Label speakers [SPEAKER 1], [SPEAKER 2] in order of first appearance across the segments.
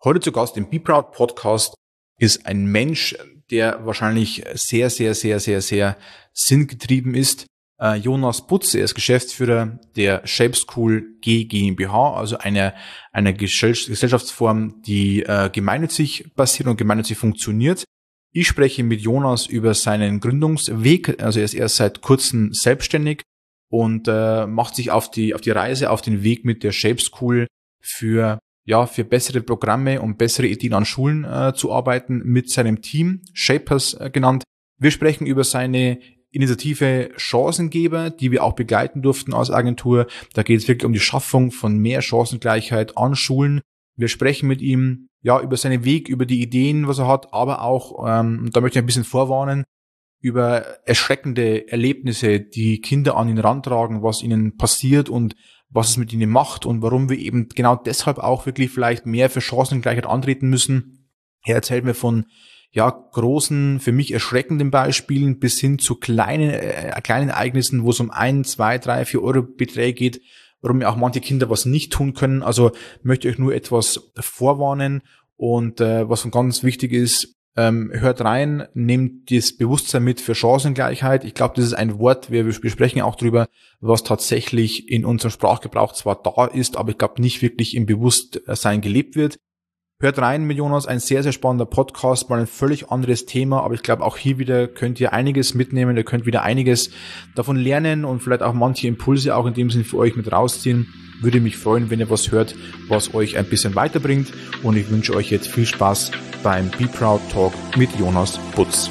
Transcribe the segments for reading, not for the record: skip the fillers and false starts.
[SPEAKER 1] Heute zu Gast im Be Proud Podcast ist ein Mensch, der wahrscheinlich sehr, sehr, sehr, sehr, sehr sinngetrieben ist. Jonas Butz, er ist Geschäftsführer der Shape School G GmbH, also einer Gesellschaftsform, die gemeinnützig basiert und gemeinnützig funktioniert. Ich spreche mit Jonas über seinen Gründungsweg, also er ist erst seit kurzem selbstständig und macht sich auf die Reise, auf den Weg mit der Shape School für bessere Programme und bessere Ideen an Schulen zu arbeiten mit seinem Team, Shapers genannt. Wir sprechen über seine Initiative Chancengeber, die wir auch begleiten durften als Agentur. Da geht es wirklich um die Schaffung von mehr Chancengleichheit an Schulen. Wir sprechen mit ihm über seinen Weg, über die Ideen, was er hat, aber auch, da möchte ich ein bisschen vorwarnen, über erschreckende Erlebnisse, die Kinder an ihn rantragen, was ihnen passiert und was es mit ihnen macht und warum wir eben genau deshalb auch wirklich vielleicht mehr für Chancengleichheit antreten müssen. Er erzählt mir von großen, für mich erschreckenden Beispielen bis hin zu kleinen Ereignissen, wo es um 1, 2, 3, 4 Euro Beträge geht, warum ja auch manche Kinder was nicht tun können. Also möchte ich euch nur etwas vorwarnen und was ganz wichtig ist, hört rein, nehmt das Bewusstsein mit für Chancengleichheit. Ich glaube, das ist ein Wort, wir sprechen auch drüber, was tatsächlich in unserem Sprachgebrauch zwar da ist, aber ich glaube nicht wirklich im Bewusstsein gelebt wird. Hört rein mit Jonas, ein sehr, sehr spannender Podcast, mal ein völlig anderes Thema, aber ich glaube auch hier wieder könnt ihr einiges mitnehmen, ihr könnt wieder einiges davon lernen und vielleicht auch manche Impulse auch in dem Sinne für euch mit rausziehen. Würde mich freuen, wenn ihr was hört, was euch ein bisschen weiterbringt und ich wünsche euch jetzt viel Spaß beim Be Proud Talk mit Jonas Butz.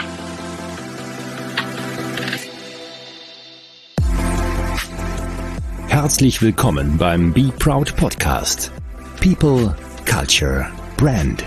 [SPEAKER 2] Herzlich willkommen beim Be Proud Podcast. People, Culture, Brand.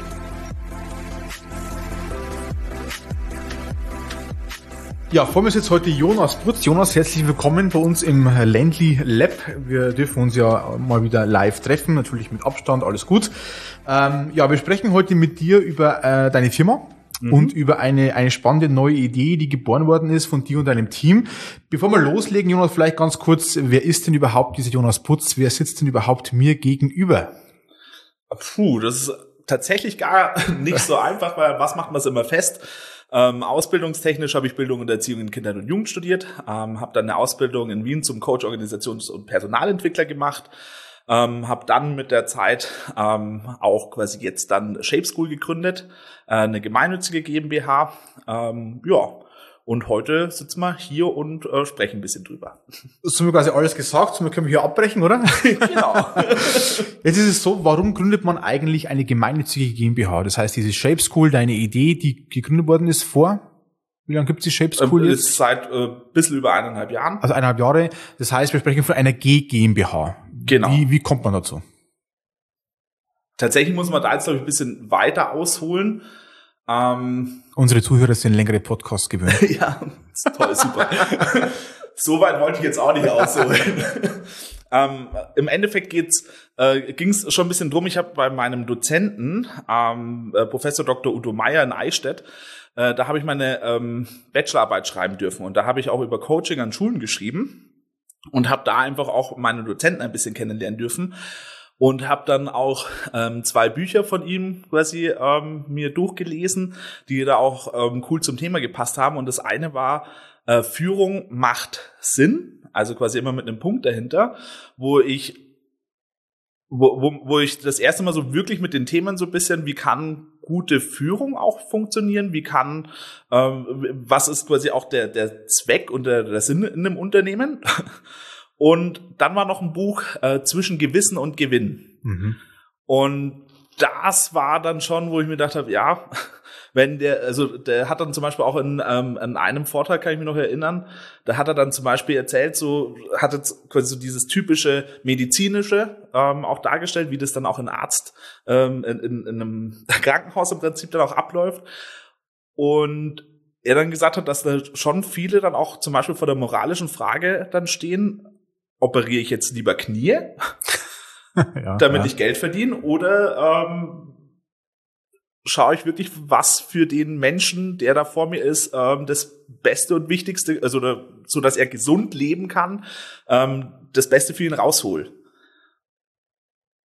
[SPEAKER 1] Ja, vor mir sitzt heute Jonas Butz. Jonas, herzlich willkommen bei uns im Ländli Lab. Wir dürfen uns ja mal wieder live treffen, natürlich mit Abstand, alles gut. Wir sprechen heute mit dir über deine Firma und über eine spannende neue Idee, die geboren worden ist von dir und deinem Team. Bevor wir loslegen, Jonas, vielleicht ganz kurz, wer ist denn überhaupt dieser Jonas Butz? Wer sitzt denn überhaupt mir gegenüber?
[SPEAKER 3] Das ist tatsächlich gar nicht so einfach, weil was macht man es immer fest? Ausbildungstechnisch habe ich Bildung und Erziehung in Kindern und Jugend studiert, habe dann eine Ausbildung in Wien zum Coach, Organisations- und Personalentwickler gemacht, habe dann mit der Zeit auch quasi jetzt dann Shape School gegründet, eine gemeinnützige GmbH, und heute sitzen wir hier und sprechen ein bisschen drüber.
[SPEAKER 1] Das haben wir quasi alles gesagt, somit können wir hier abbrechen, oder?
[SPEAKER 3] Genau.
[SPEAKER 1] Jetzt ist es so, warum gründet man eigentlich eine gemeinnützige GmbH? Das heißt, diese Shape School, deine Idee, die gegründet worden ist wie lange gibt es die Shape School jetzt?
[SPEAKER 3] Ist seit bisschen über 1,5 Jahren.
[SPEAKER 1] Also 1,5 Jahre. Das heißt, wir sprechen von einer GmbH.
[SPEAKER 3] Genau.
[SPEAKER 1] Wie kommt man dazu?
[SPEAKER 3] Tatsächlich muss man da jetzt, glaube ich, ein bisschen weiter ausholen.
[SPEAKER 1] Unsere Zuhörer sind längere Podcasts gewöhnt.
[SPEAKER 3] Ja, toll, super. So weit wollte ich jetzt auch nicht ausholen. Im Endeffekt ging es schon ein bisschen drum. Ich habe bei meinem Dozenten, Professor Dr. Udo Meier in Eichstätt, da habe ich meine Bachelorarbeit schreiben dürfen. Und da habe ich auch über Coaching an Schulen geschrieben und habe da einfach auch meine Dozenten ein bisschen kennenlernen dürfen. Und habe dann auch 2 Bücher von ihm quasi mir durchgelesen, die da auch cool zum Thema gepasst haben. Und das eine war Führung macht Sinn, also quasi immer mit einem Punkt dahinter, wo ich das erste Mal so wirklich mit den Themen so ein bisschen, wie kann gute Führung auch funktionieren, was ist quasi auch der Zweck und der Sinn in einem Unternehmen. Und dann war noch ein Buch zwischen Gewissen und Gewinn. Mhm. Und das war dann schon, wo ich mir gedacht habe, ja, der hat dann zum Beispiel auch in einem Vortrag, kann ich mich noch erinnern, da hat er dann zum Beispiel erzählt, hat jetzt quasi so dieses typische medizinische auch dargestellt, wie das dann auch ein Arzt in einem Krankenhaus im Prinzip dann auch abläuft. Und er dann gesagt hat, dass da schon viele dann auch zum Beispiel vor der moralischen Frage dann stehen, operiere ich jetzt lieber Knie, damit ich Geld verdiene, oder schaue ich wirklich, was für den Menschen, der da vor mir ist, das Beste und Wichtigste, also so dass er gesund leben kann, das Beste für ihn raushol.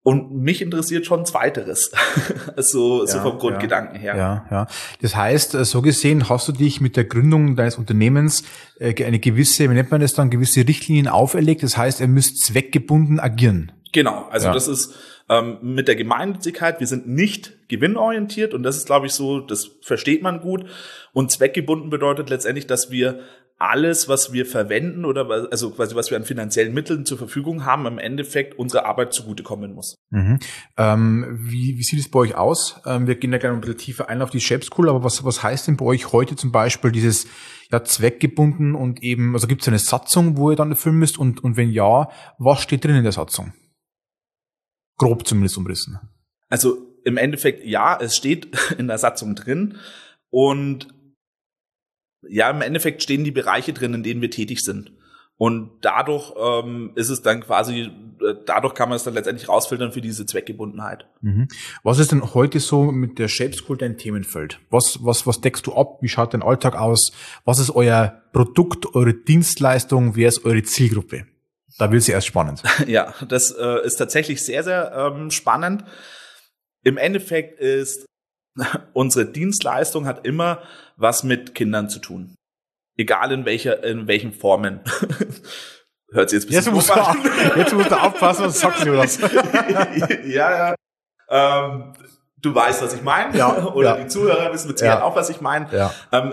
[SPEAKER 3] Und mich interessiert schon Zweiteres, so vom Grundgedanken her.
[SPEAKER 1] Ja. Das heißt, so gesehen hast du dich mit der Gründung deines Unternehmens eine gewisse, wie nennt man das dann, gewisse Richtlinien auferlegt. Das heißt, ihr müsst zweckgebunden agieren.
[SPEAKER 3] Genau, also das ist mit der Gemeinnützigkeit, wir sind nicht gewinnorientiert und das ist, glaube ich, so, das versteht man gut. Und zweckgebunden bedeutet letztendlich, dass wir alles, was wir verwenden oder also quasi was wir an finanziellen Mitteln zur Verfügung haben, im Endeffekt unserer Arbeit zugutekommen muss.
[SPEAKER 1] Mhm. Wie sieht es bei euch aus? Wir gehen da gleich ein bisschen tiefer ein auf die Shape School, aber was heißt denn bei euch heute zum Beispiel dieses zweckgebunden und eben, also gibt es eine Satzung, wo ihr dann erfüllen müsst und wenn ja, was steht drin in der Satzung? Grob zumindest umrissen.
[SPEAKER 3] Also im Endeffekt, ja, es steht in der Satzung drin und ja, im Endeffekt stehen die Bereiche drin, in denen wir tätig sind. Und dadurch ist es dann quasi, dadurch kann man es dann letztendlich rausfiltern für diese Zweckgebundenheit.
[SPEAKER 1] Mhm. Was ist denn heute so mit der Shape School dein Themenfeld? Was deckst du ab? Wie schaut dein Alltag aus? Was ist euer Produkt, eure Dienstleistung? Wer ist eure Zielgruppe? Da wird es erst spannend.
[SPEAKER 3] Ja, das ist tatsächlich sehr, sehr spannend. Im Endeffekt ist unsere Dienstleistung hat immer was mit Kindern zu tun. Egal in welchen Formen. Hört sich jetzt ein bisschen
[SPEAKER 1] jetzt musst du aufpassen, was sagst du das?
[SPEAKER 3] Ja. Du weißt, was ich meine.
[SPEAKER 1] Ja,
[SPEAKER 3] Oder die Zuhörer wissen mit Sicherheit auch, was ich meine.
[SPEAKER 1] Ja.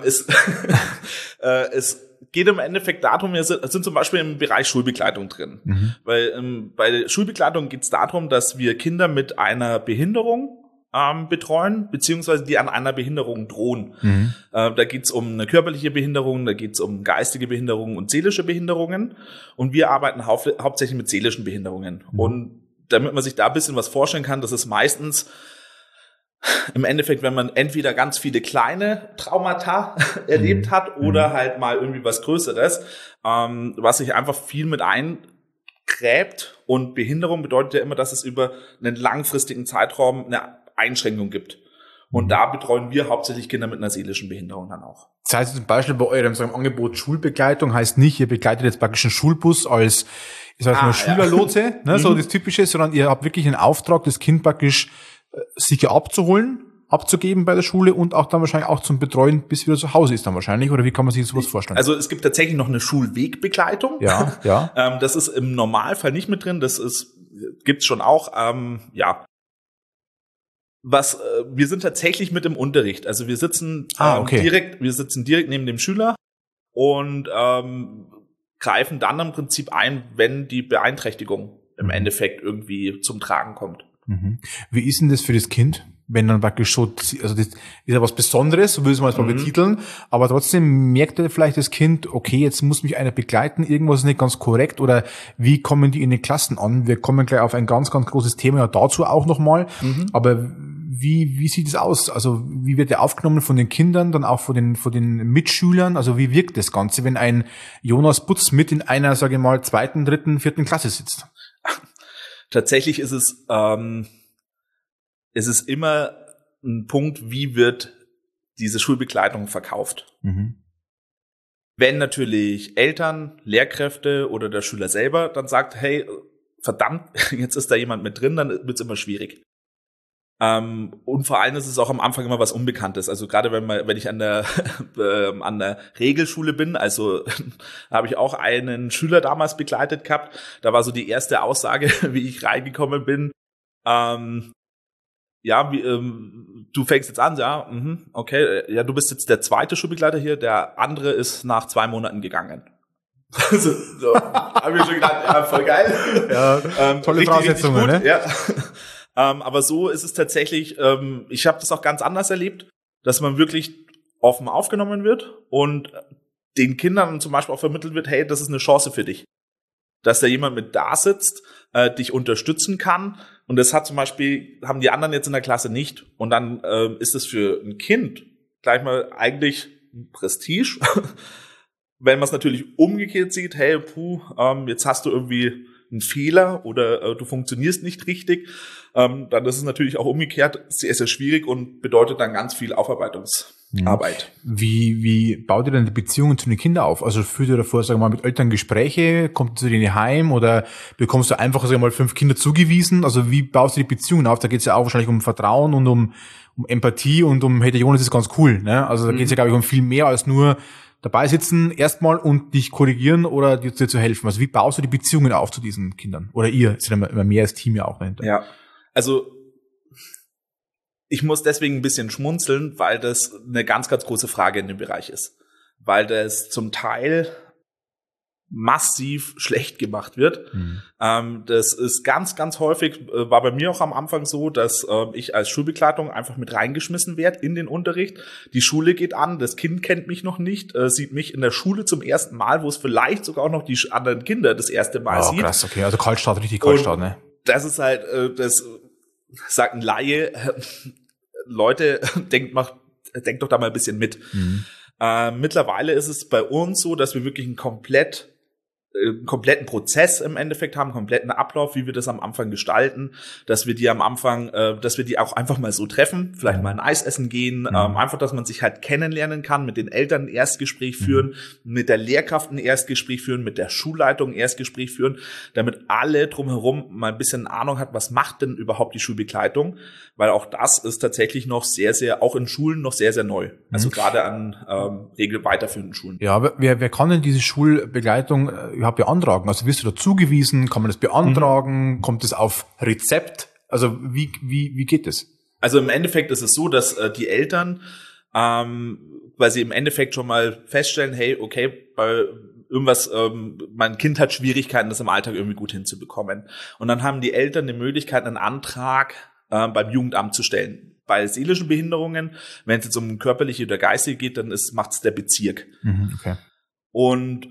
[SPEAKER 3] Es geht im Endeffekt darum, wir sind zum Beispiel im Bereich Schulbegleitung drin. Mhm. Weil bei der Schulbegleitung geht es darum, dass wir Kinder mit einer Behinderung betreuen, beziehungsweise die an einer Behinderung drohen. Mhm. Da geht's um eine körperliche Behinderung, da geht's um geistige Behinderungen und seelische Behinderungen. Und wir arbeiten hauptsächlich mit seelischen Behinderungen. Mhm. Und damit man sich da ein bisschen was vorstellen kann, das ist meistens im Endeffekt, wenn man entweder ganz viele kleine Traumata erlebt hat oder halt mal irgendwie was Größeres, was sich einfach viel mit eingräbt. Und Behinderung bedeutet ja immer, dass es über einen langfristigen Zeitraum eine Einschränkung gibt. Und da betreuen wir hauptsächlich Kinder mit einer seelischen Behinderung dann auch.
[SPEAKER 1] Das heißt zum Beispiel bei eurem Angebot Schulbegleitung heißt nicht, ihr begleitet jetzt praktisch einen Schulbus als Schülerlotse, ne, so das Typische, sondern ihr habt wirklich einen Auftrag, das Kind praktisch sicher abzugeben bei der Schule und auch dann wahrscheinlich auch zum Betreuen, bis wieder zu Hause ist dann wahrscheinlich, oder wie kann man sich sowas vorstellen?
[SPEAKER 3] Also es gibt tatsächlich noch eine Schulwegbegleitung.
[SPEAKER 1] Ja.
[SPEAKER 3] Das ist im Normalfall nicht mit drin, gibt's schon auch, wir sind tatsächlich mit im Unterricht. Also wir sitzen direkt neben dem Schüler und greifen dann im Prinzip ein, wenn die Beeinträchtigung im Endeffekt irgendwie zum Tragen kommt.
[SPEAKER 1] Mhm. Wie ist denn das für das Kind, wenn dann praktisch so, also das ist ja was Besonderes, so würde ich es mal betiteln, aber trotzdem merkt vielleicht das Kind, okay, jetzt muss mich einer begleiten, irgendwas ist nicht ganz korrekt, oder wie kommen die in den Klassen an? Wir kommen gleich auf ein ganz, ganz großes Thema ja dazu auch nochmal, aber wie sieht es aus? Also wie wird der aufgenommen von den Kindern, dann auch von den Mitschülern? Also wie wirkt das Ganze, wenn ein Jonas Butz mit in einer, sage ich mal, 2., 3., 4. Klasse sitzt?
[SPEAKER 3] Tatsächlich ist es immer ein Punkt, wie wird diese Schulbegleitung verkauft. Mhm. Wenn natürlich Eltern, Lehrkräfte oder der Schüler selber dann sagt, hey, verdammt, jetzt ist da jemand mit drin, dann wird es immer schwierig. Und vor allem ist es auch am Anfang immer was Unbekanntes. Also gerade wenn ich an der Regelschule bin, also habe ich auch einen Schüler damals begleitet gehabt. Da war so die erste Aussage, wie ich reingekommen bin. Du fängst jetzt an, ja, okay, ja, du bist jetzt der zweite Schulbegleiter hier, der andere ist nach 2 Monaten gegangen. so habe ich schon gedacht, ja, voll geil.
[SPEAKER 1] Ja, tolle Voraussetzungen, ne?
[SPEAKER 3] Ja. Aber so ist es tatsächlich, ich habe das auch ganz anders erlebt, dass man wirklich offen aufgenommen wird und den Kindern zum Beispiel auch vermittelt wird, hey, das ist eine Chance für dich. Dass da jemand mit da sitzt, dich unterstützen kann. Und das haben die anderen jetzt in der Klasse nicht. Und dann ist es für ein Kind gleich mal eigentlich Prestige. Wenn man es natürlich umgekehrt sieht, hey, jetzt hast du irgendwie ein Fehler oder du funktionierst nicht richtig, dann ist es natürlich auch umgekehrt sehr, sehr schwierig und bedeutet dann ganz viel Aufarbeitungsarbeit.
[SPEAKER 1] Wie baut ihr denn die Beziehungen zu den Kindern auf? Also führt ihr davor, sagen wir mal, mit Eltern Gespräche, kommt ihr zu denen heim oder bekommst du einfach, sagen wir mal, 5 Kinder zugewiesen? Also wie baust du die Beziehungen auf? Da geht es ja auch wahrscheinlich um Vertrauen und um Empathie und hey, der Jonas ist ganz cool, ne? Also da geht es ja, glaube ich, um viel mehr als nur dabei sitzen erstmal und dich korrigieren oder dir zu helfen. Also wie baust du die Beziehungen auf zu diesen Kindern? Oder ihr, ist ja immer mehr als Team ja auch dahinter.
[SPEAKER 3] Ja, also ich muss deswegen ein bisschen schmunzeln, weil das eine ganz, ganz große Frage in dem Bereich ist. Weil das zum Teil massiv schlecht gemacht wird. Das ist ganz, ganz häufig, war bei mir auch am Anfang so, dass ich als Schulbegleitung einfach mit reingeschmissen werde in den Unterricht. Die Schule geht an, das Kind kennt mich noch nicht, sieht mich in der Schule zum ersten Mal, wo es vielleicht sogar auch noch die anderen Kinder das erste Mal sieht.
[SPEAKER 1] Krass, okay, also Kaltstart, richtig Kaltstart, ne?
[SPEAKER 3] Das ist halt, das sagt ein Laie, Leute, denkt doch da mal ein bisschen mit. Mittlerweile ist es bei uns so, dass wir wirklich einen kompletten Prozess im Endeffekt haben, einen kompletten Ablauf, wie wir das am Anfang gestalten, dass wir die am Anfang, dass wir die auch einfach mal so treffen, vielleicht mal ein Eis essen gehen, einfach, dass man sich halt kennenlernen kann, mit den Eltern ein Erstgespräch führen, mit der Lehrkraft ein Erstgespräch führen, mit der Schulleitung ein Erstgespräch führen, damit alle drumherum mal ein bisschen Ahnung hat, was macht denn überhaupt die Schulbegleitung, weil auch das ist tatsächlich noch sehr, sehr, auch in Schulen noch sehr, sehr neu, also gerade an regelweiterführenden Schulen.
[SPEAKER 1] Ja, wer kann denn diese Schulbegleitung überhaupt beantragen? Also wirst du da zugewiesen? Kann man das beantragen? Kommt es auf Rezept? Also wie geht das?
[SPEAKER 3] Also im Endeffekt ist es so, dass die Eltern weil sie im Endeffekt schon mal feststellen, hey, okay, bei irgendwas, mein Kind hat Schwierigkeiten, das im Alltag irgendwie gut hinzubekommen. Und dann haben die Eltern die Möglichkeit, einen Antrag beim Jugendamt zu stellen. Bei seelischen Behinderungen, wenn es jetzt um körperliche oder geistige geht, dann macht es der Bezirk.
[SPEAKER 1] Okay.
[SPEAKER 3] Und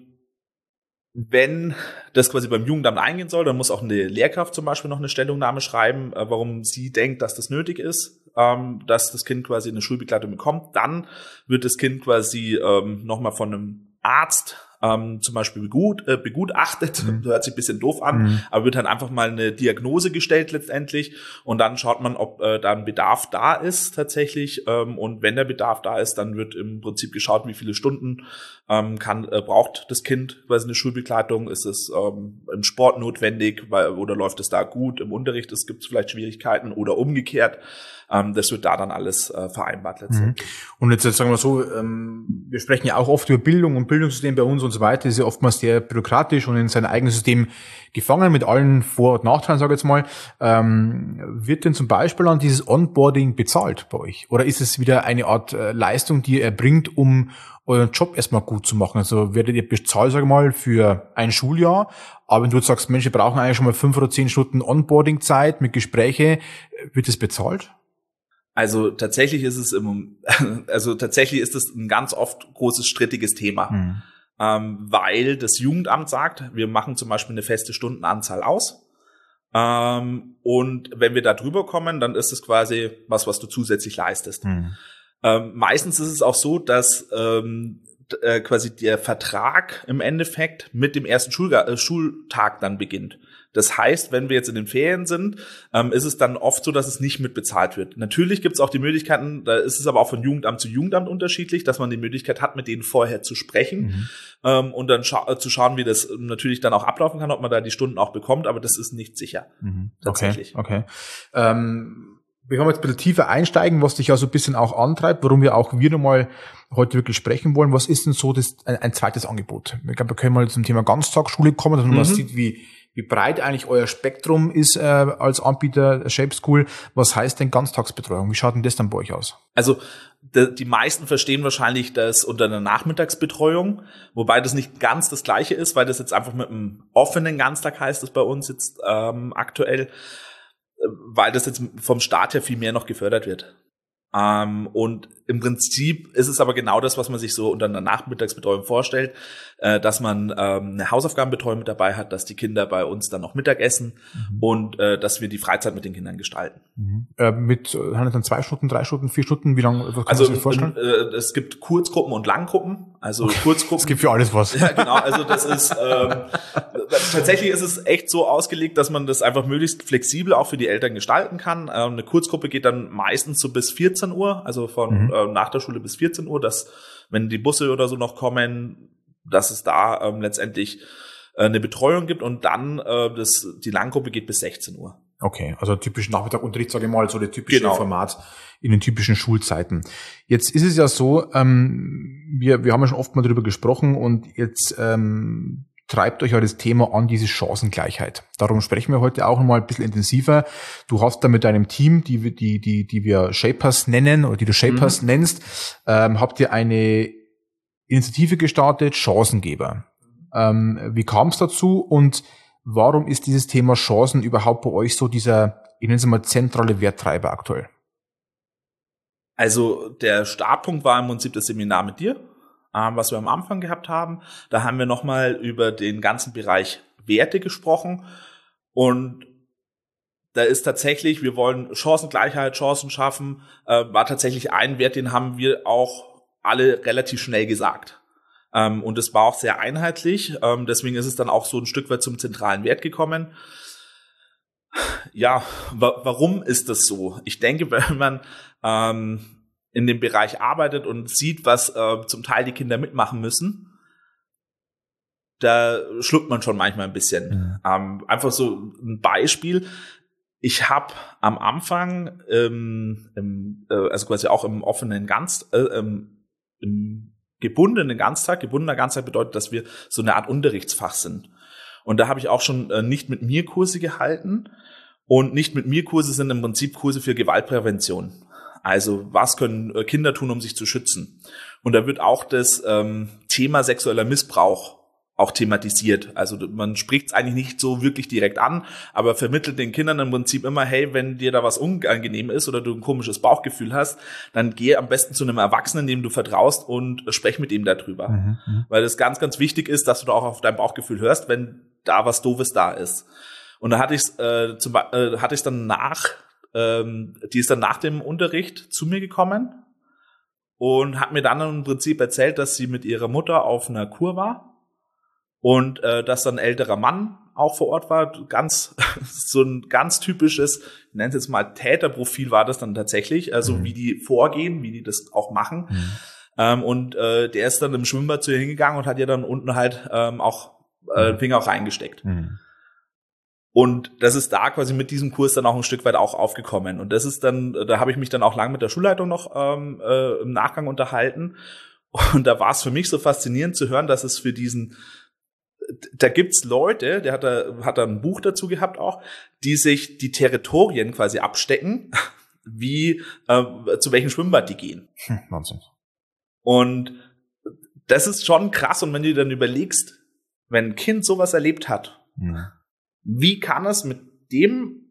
[SPEAKER 3] wenn das quasi beim Jugendamt eingehen soll, dann muss auch eine Lehrkraft zum Beispiel noch eine Stellungnahme schreiben, warum sie denkt, dass das nötig ist, dass das Kind quasi eine Schulbegleitung bekommt. Dann wird das Kind quasi nochmal von einem Arzt zum Beispiel begutachtet, hört sich ein bisschen doof an, aber wird dann einfach mal eine Diagnose gestellt letztendlich und dann schaut man, ob da ein Bedarf da ist tatsächlich und wenn der Bedarf da ist, dann wird im Prinzip geschaut, wie viele Stunden braucht das Kind quasi eine Schulbegleitung, ist es im Sport notwendig oder läuft es da gut, im Unterricht gibt es vielleicht Schwierigkeiten oder umgekehrt. Das wird da dann alles vereinbart letztendlich.
[SPEAKER 1] Und jetzt sagen wir so, wir sprechen ja auch oft über Bildung und Bildungssystem bei uns und so weiter, ist ja oftmals sehr bürokratisch und in sein eigenes System gefangen mit allen Vor- und Nachteilen, sage ich jetzt mal. Wird denn zum Beispiel an dieses Onboarding bezahlt bei euch? Oder ist es wieder eine Art Leistung, die ihr erbringt, um euren Job erstmal gut zu machen? Also werdet ihr bezahlt, sage ich mal, für ein Schuljahr, aber wenn du jetzt sagst, Mensch, wir brauchen eigentlich schon mal 5 oder 10 Stunden Onboarding-Zeit mit Gespräche, wird das bezahlt?
[SPEAKER 3] Also tatsächlich ist es ein ganz oft großes strittiges Thema, weil das Jugendamt sagt, wir machen zum Beispiel eine feste Stundenanzahl aus und wenn wir da drüber kommen, dann ist es quasi was du zusätzlich leistest. Meistens ist es auch so, dass quasi der Vertrag im Endeffekt mit dem ersten Schultag dann beginnt. Das heißt, wenn wir jetzt in den Ferien sind, ist es dann oft so, dass es nicht mit bezahlt wird. Natürlich gibt es auch die Möglichkeiten, da ist es aber auch von Jugendamt zu Jugendamt unterschiedlich, dass man die Möglichkeit hat, mit denen vorher zu sprechen und dann zu schauen, wie das natürlich dann auch ablaufen kann, ob man da die Stunden auch bekommt, aber das ist nicht sicher. Tatsächlich.
[SPEAKER 1] Okay. Wir können jetzt ein bisschen tiefer einsteigen, was dich ja so ein bisschen auch antreibt, warum wir nochmal heute wirklich sprechen wollen. Was ist denn so ein zweites Angebot? Ich glaube, wir können mal zum Thema Ganztagsschule kommen, dass man mal sieht, wie breit eigentlich euer Spektrum ist als Anbieter Shape School. Was heißt denn Ganztagsbetreuung? Wie schaut denn das dann bei euch aus?
[SPEAKER 3] Also die meisten verstehen wahrscheinlich das unter einer Nachmittagsbetreuung, wobei das nicht ganz das Gleiche ist, weil das jetzt einfach mit einem offenen Ganztag heißt, das bei uns jetzt aktuell, weil das jetzt vom Staat her viel mehr noch gefördert wird. Und im Prinzip ist es aber genau das, was man sich so unter einer Nachmittagsbetreuung vorstellt, dass man eine Hausaufgabenbetreuung mit dabei hat, dass die Kinder bei uns dann noch Mittag essen und dass wir die Freizeit mit den Kindern gestalten.
[SPEAKER 1] Handelt dann 2 Stunden, 3 Stunden, 4 Stunden? Wie lange kann man sich das vorstellen?
[SPEAKER 3] Es gibt Kurzgruppen und Langgruppen. Also Kurzgruppen.
[SPEAKER 1] Es gibt für alles was.
[SPEAKER 3] Ja, genau. Also das ist tatsächlich ist es echt so ausgelegt, dass man das einfach möglichst flexibel auch für die Eltern gestalten kann. Eine Kurzgruppe geht dann meistens so bis 14 Uhr, also von nach der Schule bis 14 Uhr, dass, wenn die Busse oder so noch kommen, dass es da letztendlich eine Betreuung gibt und dann die Langgruppe geht bis 16 Uhr.
[SPEAKER 1] Okay, also typisch Nachmittagunterricht, sage ich mal, so das typische Format in den typischen Schulzeiten. Jetzt ist es ja so, wir haben ja schon oft mal darüber gesprochen und jetzt treibt euch ja das Thema an, diese Chancengleichheit. Darum sprechen wir heute auch noch mal ein bisschen intensiver. Du hast da mit deinem Team, die wir Shapers nennen oder die du Shapers nennst, habt ihr eine Initiative gestartet, Chancengeber. Wie kam es dazu und warum ist dieses Thema Chancen überhaupt bei euch so dieser, ich nenne es mal, zentrale Werttreiber aktuell?
[SPEAKER 3] Also der Startpunkt war im Prinzip das Seminar mit dir, was wir am Anfang gehabt haben. Da haben wir nochmal über den ganzen Bereich Werte gesprochen und da ist tatsächlich, wir wollen Chancengleichheit, Chancen schaffen, war tatsächlich ein Wert, den haben wir auch alle relativ schnell gesagt. Und es war auch sehr einheitlich, deswegen ist es dann auch so ein Stück weit zum zentralen Wert gekommen. Ja, warum ist das so? Ich denke, wenn man in dem Bereich arbeitet und sieht, was zum Teil die Kinder mitmachen müssen, da schluckt man schon manchmal ein bisschen. Einfach so ein Beispiel. Ich habe am Anfang, also quasi auch im offenen im gebundener Ganztag bedeutet, dass wir so eine Art Unterrichtsfach sind. Und da habe ich auch schon nicht mit mir Kurse gehalten. Und nicht mit mir Kurse sind im Prinzip Kurse für Gewaltprävention. Also was können Kinder tun, um sich zu schützen? Und da wird auch das Thema sexueller Missbrauch auch thematisiert. Also man spricht es eigentlich nicht so wirklich direkt an, aber vermittelt den Kindern im Prinzip immer, hey, wenn dir da was unangenehm ist oder du ein komisches Bauchgefühl hast, dann geh am besten zu einem Erwachsenen, dem du vertraust und sprech mit ihm darüber. Weil es ganz, ganz wichtig ist, dass du da auch auf dein Bauchgefühl hörst, wenn da was Doofes da ist. Und da hatte ich dann die ist dann nach dem Unterricht zu mir gekommen und hat mir dann im Prinzip erzählt, dass sie mit ihrer Mutter auf einer Kur war. Und dass dann ein älterer Mann auch vor Ort war, so ein ganz typisches, ich nenne es jetzt mal Täterprofil war das dann tatsächlich, also wie die vorgehen, wie die das auch machen. Und der ist dann im Schwimmbad zu ihr hingegangen und hat ihr dann unten halt auch den Finger auch reingesteckt. Und das ist da quasi mit diesem Kurs dann auch ein Stück weit auch aufgekommen. Und das ist dann, da habe ich mich dann auch lang mit der Schulleitung noch im Nachgang unterhalten. Und da war es für mich so faszinierend zu hören, dass es für da gibt's Leute, der hat da ein Buch dazu gehabt auch, die sich die Territorien quasi abstecken, zu welchem Schwimmbad die gehen.
[SPEAKER 1] Wahnsinn.
[SPEAKER 3] Und das ist schon krass. Und wenn du dann überlegst, wenn ein Kind sowas erlebt hat, wie kann es mit dem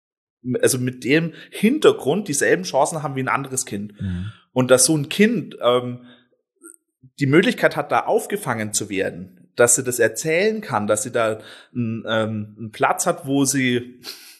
[SPEAKER 3] Hintergrund dieselben Chancen haben wie ein anderes Kind? Und dass so ein Kind die Möglichkeit hat, da aufgefangen zu werden, dass sie das erzählen kann, dass sie da einen Platz hat, wo sie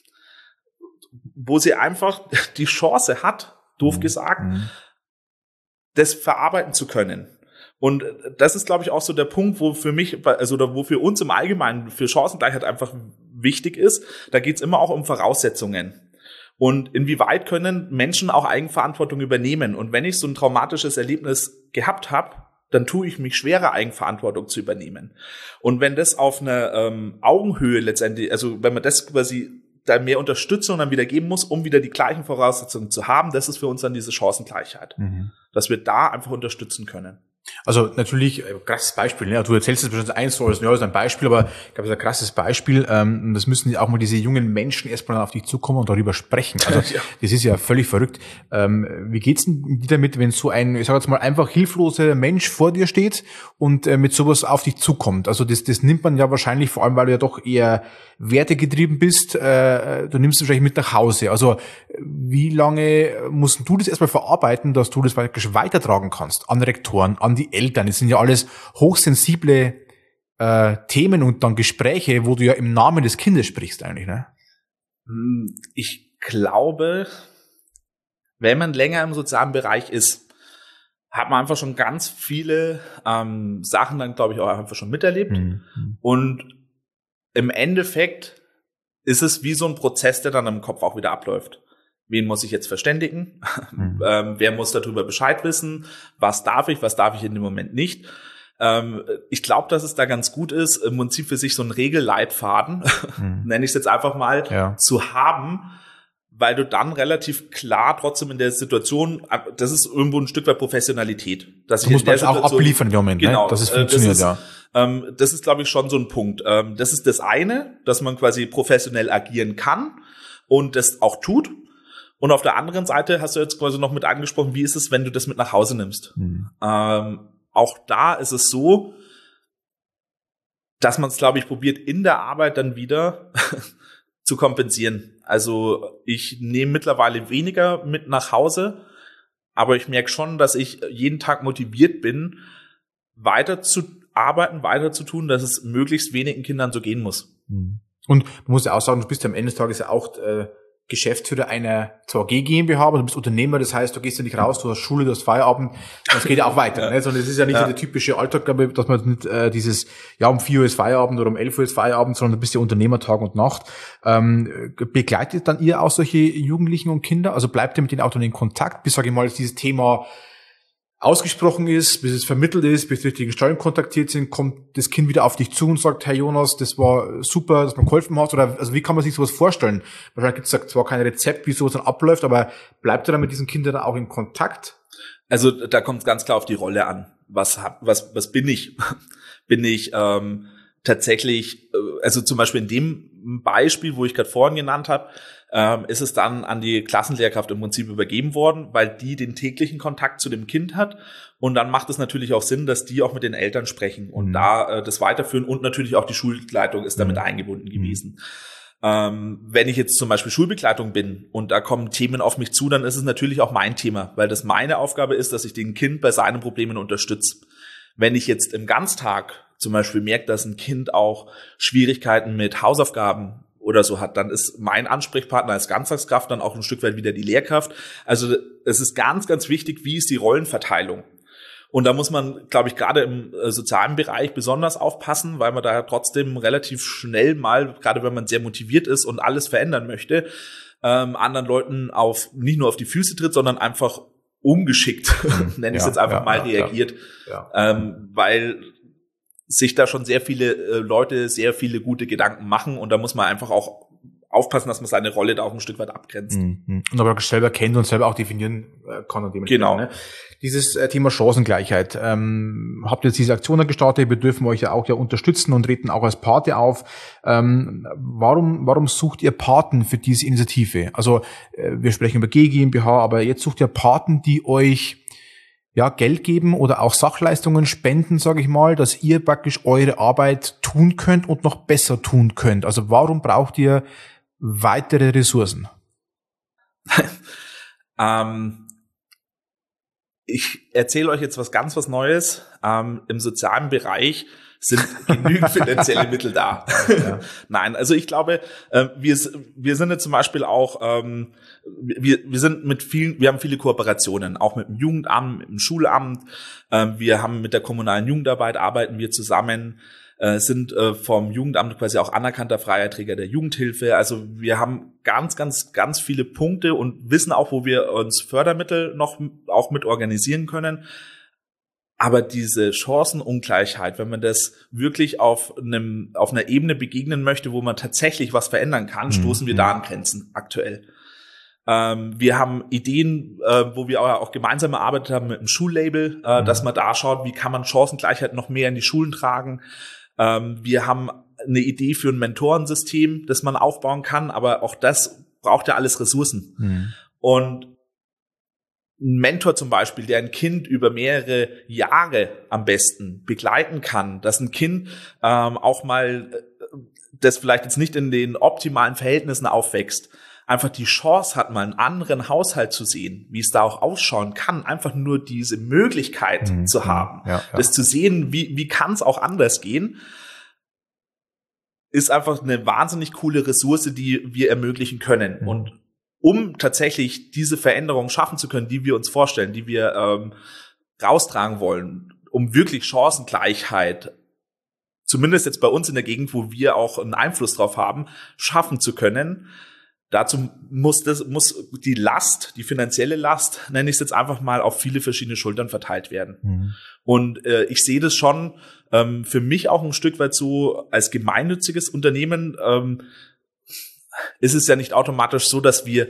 [SPEAKER 3] einfach die Chance hat, doof gesagt, das verarbeiten zu können. Und das ist, glaube ich, auch so der Punkt, wo für mich, also oder wo für uns im Allgemeinen für Chancengleichheit einfach wichtig ist. Da geht es immer auch um Voraussetzungen. Und inwieweit können Menschen auch Eigenverantwortung übernehmen? Und wenn ich so ein traumatisches Erlebnis gehabt habe, dann tue ich mich schwerer, Eigenverantwortung zu übernehmen. Und wenn das auf einer Augenhöhe letztendlich, also wenn man das quasi da mehr Unterstützung dann wieder geben muss, um wieder die gleichen Voraussetzungen zu haben, das ist für uns dann diese Chancengleichheit. Dass wir da einfach unterstützen können.
[SPEAKER 1] Also natürlich, krasses Beispiel, ne? Du erzählst jetzt bestimmt eins so, das ist ein Beispiel, aber ich glaube, das ist ein krasses Beispiel. Das müssen auch mal diese jungen Menschen erstmal auf dich zukommen und darüber sprechen. Also
[SPEAKER 3] Ja.
[SPEAKER 1] das ist ja völlig verrückt. Wie geht's denn dir damit, wenn so ein, ich sage jetzt mal, einfach hilfloser Mensch vor dir steht und mit sowas auf dich zukommt? Also das nimmt man ja wahrscheinlich, vor allem weil du ja doch eher wertegetrieben bist, du nimmst es wahrscheinlich mit nach Hause. Also wie lange musst du das erstmal verarbeiten, dass du das wirklich weitertragen kannst an Rektoren, an die Eltern? Das sind ja alles hochsensible Themen und dann Gespräche, wo du ja im Namen des Kindes sprichst eigentlich, ne?
[SPEAKER 3] Ich glaube, wenn man länger im sozialen Bereich ist, hat man einfach schon ganz viele Sachen dann, glaube ich, auch einfach schon miterlebt. Und im Endeffekt ist es wie so ein Prozess, der dann im Kopf auch wieder abläuft. Wen muss ich jetzt verständigen? Wer muss darüber Bescheid wissen? Was darf ich in dem Moment nicht? Ich glaube, dass es da ganz gut ist, im Prinzip für sich so einen Regelleitfaden, nenne ich es jetzt einfach mal, zu haben, weil du dann relativ klar trotzdem in der Situation, das ist irgendwo ein Stück weit Professionalität. Dass
[SPEAKER 1] du musst das auch abliefern im Moment,
[SPEAKER 3] genau,
[SPEAKER 1] ne? Dass es funktioniert,
[SPEAKER 3] das ist, glaube ich, schon so ein Punkt. Das ist das eine, dass man quasi professionell agieren kann und das auch tut. Und auf der anderen Seite hast du jetzt quasi noch mit angesprochen, wie ist es, wenn du das mit nach Hause nimmst? Auch da ist es so, dass man es, glaube ich, probiert, in der Arbeit dann wieder zu kompensieren. Also ich nehme mittlerweile weniger mit nach Hause, aber ich merke schon, dass ich jeden Tag motiviert bin, weiter zu arbeiten, weiter zu tun, dass es möglichst wenigen Kindern so gehen muss.
[SPEAKER 1] Und du musst ja auch sagen, du bist ja am Ende des Tages ja auch Geschäftsführer einer ZG GmbH, aber du bist Unternehmer, das heißt, du gehst ja nicht raus, du hast Schule, du hast Feierabend, das geht ja auch weiter. Ne? Sondern es ist ja nicht so der typische Alltag, glaube ich, dass man nicht dieses, um 4 Uhr ist Feierabend oder um 11 Uhr ist Feierabend, sondern du bist ja Unternehmer Tag und Nacht. Begleitet dann ihr auch solche Jugendlichen und Kinder? Also bleibt ihr mit denen auch dann in Kontakt, bis, sage ich mal, dieses Thema ausgesprochen ist, bis es vermittelt ist, bis die richtigen Stellen kontaktiert sind, kommt das Kind wieder auf dich zu und sagt, hey Jonas, das war super, dass man geholfen hat, oder also wie kann man sich sowas vorstellen? Wahrscheinlich gibt es zwar kein Rezept, wie sowas dann abläuft, aber bleibt ihr dann mit diesen Kindern auch in Kontakt?
[SPEAKER 3] Also da kommt es ganz klar auf die Rolle an. Was bin ich? Bin ich tatsächlich, also zum Beispiel in dem Beispiel, wo ich gerade vorhin genannt habe, ist es dann an die Klassenlehrkraft im Prinzip übergeben worden, weil die den täglichen Kontakt zu dem Kind hat. Und dann macht es natürlich auch Sinn, dass die auch mit den Eltern sprechen und da das weiterführen. Und natürlich auch die Schulleitung ist damit eingebunden gewesen. Wenn ich jetzt zum Beispiel Schulbegleitung bin und da kommen Themen auf mich zu, dann ist es natürlich auch mein Thema, weil das meine Aufgabe ist, dass ich den Kind bei seinen Problemen unterstütze. Wenn ich jetzt im Ganztag zum Beispiel merke, dass ein Kind auch Schwierigkeiten mit Hausaufgaben oder so hat, dann ist mein Ansprechpartner als Ganztagskraft dann auch ein Stück weit wieder die Lehrkraft. Also es ist ganz, ganz wichtig, wie ist die Rollenverteilung. Und da muss man, glaube ich, gerade im sozialen Bereich besonders aufpassen, weil man da trotzdem relativ schnell mal, gerade wenn man sehr motiviert ist und alles verändern möchte, anderen Leuten nicht nur auf die Füße tritt, sondern einfach ungeschickt, nenne ich es jetzt einfach mal, reagiert. Weil sich da schon sehr viele Leute sehr viele gute Gedanken machen und da muss man einfach auch aufpassen, dass man seine Rolle da auch ein Stück weit abgrenzt.
[SPEAKER 1] Und aber selber kennt und selber auch definieren kann. Und
[SPEAKER 3] genau.
[SPEAKER 1] Ne? Dieses Thema Chancengleichheit. Habt ihr jetzt diese Aktionen gestartet? Wir dürfen euch ja auch unterstützen und treten auch als Pate auf. Warum sucht ihr Paten für diese Initiative? Also wir sprechen über GmbH, aber jetzt sucht ihr Paten, die euch Geld geben oder auch Sachleistungen spenden, sage ich mal, dass ihr praktisch eure Arbeit tun könnt und noch besser tun könnt. Also warum braucht ihr weitere Ressourcen?
[SPEAKER 3] Ich erzähle euch jetzt was Neues. Im sozialen Bereich sind genügend finanzielle Mittel da. Ja. Nein, also ich glaube, wir sind jetzt zum Beispiel auch, wir haben viele Kooperationen, auch mit dem Jugendamt, mit dem Schulamt. Wir haben mit der kommunalen Jugendarbeit arbeiten wir zusammen, sind vom Jugendamt quasi auch anerkannter freier Träger der Jugendhilfe. Also wir haben ganz, ganz, ganz viele Punkte und wissen auch, wo wir uns Fördermittel noch auch mit organisieren können. Aber diese Chancenungleichheit, wenn man das wirklich auf einer Ebene begegnen möchte, wo man tatsächlich was verändern kann, stoßen wir da an Grenzen aktuell. Wir haben Ideen, wo wir auch gemeinsam erarbeitet haben mit einem Schullabel, dass man da schaut, wie kann man Chancengleichheit noch mehr in die Schulen tragen. Wir haben eine Idee für ein Mentorensystem, das man aufbauen kann, aber auch das braucht ja alles Ressourcen. Und ein Mentor zum Beispiel, der ein Kind über mehrere Jahre am besten begleiten kann, dass ein Kind auch mal, das vielleicht jetzt nicht in den optimalen Verhältnissen aufwächst, einfach die Chance hat, mal einen anderen Haushalt zu sehen, wie es da auch ausschauen kann, einfach nur diese Möglichkeit zu haben, das zu sehen, wie kann es auch anders gehen, ist einfach eine wahnsinnig coole Ressource, die wir ermöglichen können. Und um tatsächlich diese Veränderung schaffen zu können, die wir uns vorstellen, die wir raustragen wollen, um wirklich Chancengleichheit, zumindest jetzt bei uns in der Gegend, wo wir auch einen Einfluss drauf haben, schaffen zu können, dazu muss die Last, die finanzielle Last, nenne ich es jetzt einfach mal, auf viele verschiedene Schultern verteilt werden. Und ich sehe das schon für mich auch ein Stück weit so als gemeinnütziges Unternehmen. Ist es ja nicht automatisch so, dass wir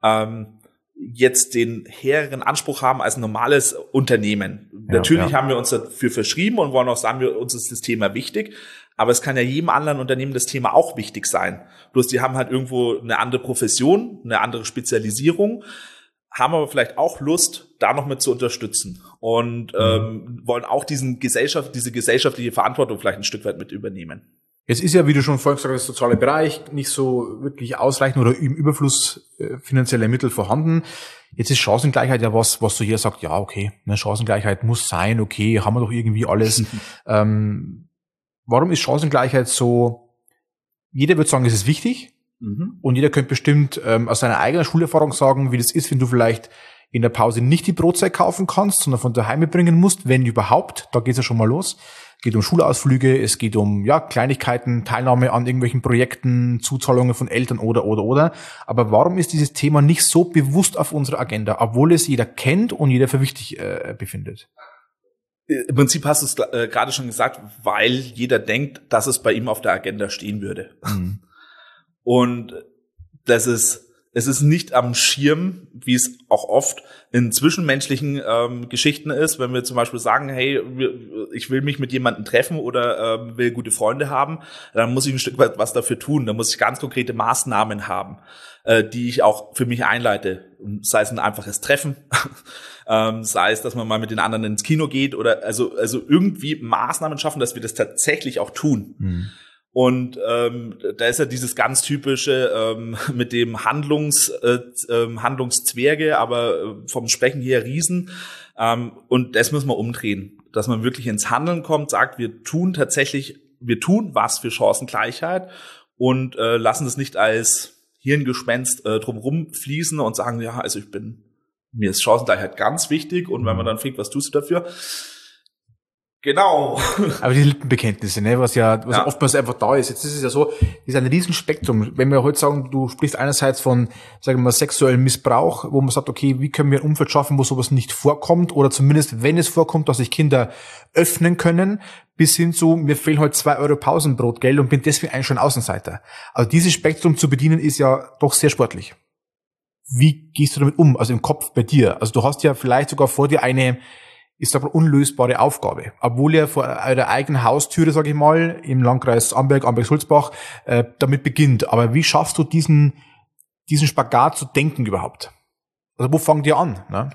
[SPEAKER 3] jetzt den höheren Anspruch haben als ein normales Unternehmen. Natürlich haben wir uns dafür verschrieben und wollen auch sagen, uns ist das Thema wichtig. Aber es kann ja jedem anderen Unternehmen das Thema auch wichtig sein. Bloß die haben halt irgendwo eine andere Profession, eine andere Spezialisierung, haben aber vielleicht auch Lust, da noch mit zu unterstützen und wollen auch diese gesellschaftliche Verantwortung vielleicht ein Stück weit mit übernehmen.
[SPEAKER 1] Es ist ja, wie du schon vorhin gesagt hast, der soziale Bereich nicht so wirklich ausreichend oder im Überfluss finanzieller Mittel vorhanden. Jetzt ist Chancengleichheit ja was so jeder sagt, ja, okay, ne, Chancengleichheit muss sein, okay, haben wir doch irgendwie alles. Warum ist Chancengleichheit so, jeder wird sagen, es ist wichtig und jeder könnte bestimmt aus seiner eigenen Schulerfahrung sagen, wie das ist, wenn du vielleicht in der Pause nicht die Brotzeit kaufen kannst, sondern von daheim mitbringen musst, wenn überhaupt, da geht's ja schon mal los. Es geht um Schulausflüge, es geht um Kleinigkeiten, Teilnahme an irgendwelchen Projekten, Zuzahlungen von Eltern oder. Aber warum ist dieses Thema nicht so bewusst auf unserer Agenda, obwohl es jeder kennt und jeder für wichtig befindet?
[SPEAKER 3] Im Prinzip hast du es gerade schon gesagt, weil jeder denkt, dass es bei ihm auf der Agenda stehen würde. Und es ist nicht am Schirm, wie es auch oft in zwischenmenschlichen Geschichten ist, wenn wir zum Beispiel sagen, hey, ich will mich mit jemandem treffen oder will gute Freunde haben, dann muss ich ein Stück weit was dafür tun. Dann muss ich ganz konkrete Maßnahmen haben, die ich auch für mich einleite. Sei es ein einfaches Treffen, sei es, dass man mal mit den anderen ins Kino geht oder also irgendwie Maßnahmen schaffen, dass wir das tatsächlich auch tun. Und da ist ja dieses ganz typische mit dem Handlungszwerge, aber vom Sprechen her Riesen. Und das müssen wir umdrehen, dass man wirklich ins Handeln kommt, sagt, wir tun was für Chancengleichheit und lassen das nicht als Hirngespenst drumherum fließen und sagen, ja, also mir ist Chancengleichheit ganz wichtig und wenn man dann fragt, was tust du dafür? Genau.
[SPEAKER 1] Aber die Lippenbekenntnisse, ne, was oftmals einfach da ist. Jetzt ist es ja so, das ist ein Riesenspektrum. Wenn wir heute sagen, du sprichst einerseits von, sagen wir mal, sexuellem Missbrauch, wo man sagt, okay, wie können wir ein Umfeld schaffen, wo sowas nicht vorkommt oder zumindest, wenn es vorkommt, dass sich Kinder öffnen können, bis hin zu, mir fehlen heute 2 Euro Pausenbrotgeld und bin deswegen eigentlich schon Außenseiter. Also dieses Spektrum zu bedienen ist ja doch sehr sportlich. Wie gehst du damit um? Also im Kopf bei dir. Also du hast ja vielleicht sogar vor dir eine, ich sag mal, unlösbare Aufgabe. Obwohl ihr vor eurer eigenen Haustüre, sage ich mal, im Landkreis Amberg-Sulzbach, damit beginnt. Aber wie schaffst du diesen Spagat zu denken überhaupt? Also wo fangt ihr an? Ne?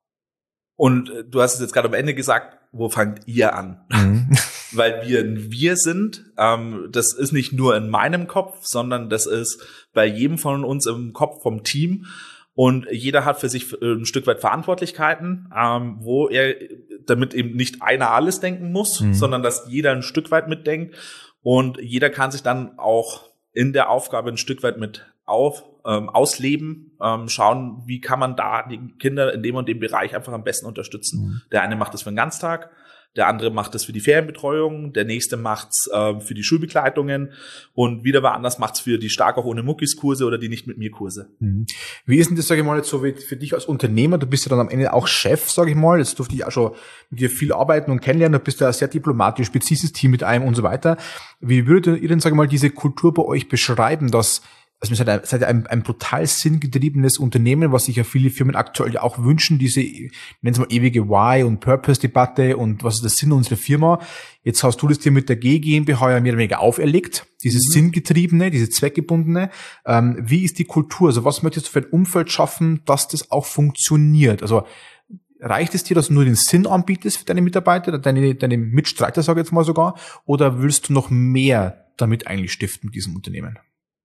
[SPEAKER 3] Und du hast es jetzt gerade am Ende gesagt, wo fangt ihr an? Weil wir sind, das ist nicht nur in meinem Kopf, sondern das ist bei jedem von uns im Kopf vom Team. Und jeder hat für sich ein Stück weit Verantwortlichkeiten, wo er damit eben nicht einer alles denken muss, sondern dass jeder ein Stück weit mitdenkt. Und jeder kann sich dann auch in der Aufgabe ein Stück weit mit ausleben, schauen, wie kann man da die Kinder in dem und dem Bereich einfach am besten unterstützen. Der eine macht das für den Ganztag, der andere macht das für die Ferienbetreuung, der nächste macht's für die Schulbegleitungen und wieder wer anders macht's für die stark auch ohne Muckis Kurse oder die nicht mit mir Kurse.
[SPEAKER 1] Wie ist denn das, sage ich mal, jetzt so für dich als Unternehmer? Du bist ja dann am Ende auch Chef, sage ich mal. Jetzt durfte ich auch schon mit dir viel arbeiten und kennenlernen. Du bist ja sehr diplomatisch, beziehst das Team mit einem und so weiter. Wie würdet ihr denn, sage ich mal, diese Kultur bei euch beschreiben, dass Also ihr seid ein brutal sinngetriebenes Unternehmen, was sich ja viele Firmen aktuell ja auch wünschen, diese, nennen Sie mal ewige Why- und Purpose-Debatte und was ist der Sinn unserer Firma. Jetzt hast du das dir mit der G GmbH ja mehr oder weniger auferlegt, dieses Sinngetriebene, diese Zweckgebundene. Wie ist die Kultur? Also was möchtest du für ein Umfeld schaffen, dass das auch funktioniert? Also reicht es dir, dass du nur den Sinn anbietest für deine Mitarbeiter, deine Mitstreiter, sage ich jetzt mal sogar, oder willst du noch mehr damit eigentlich stiften mit diesem Unternehmen?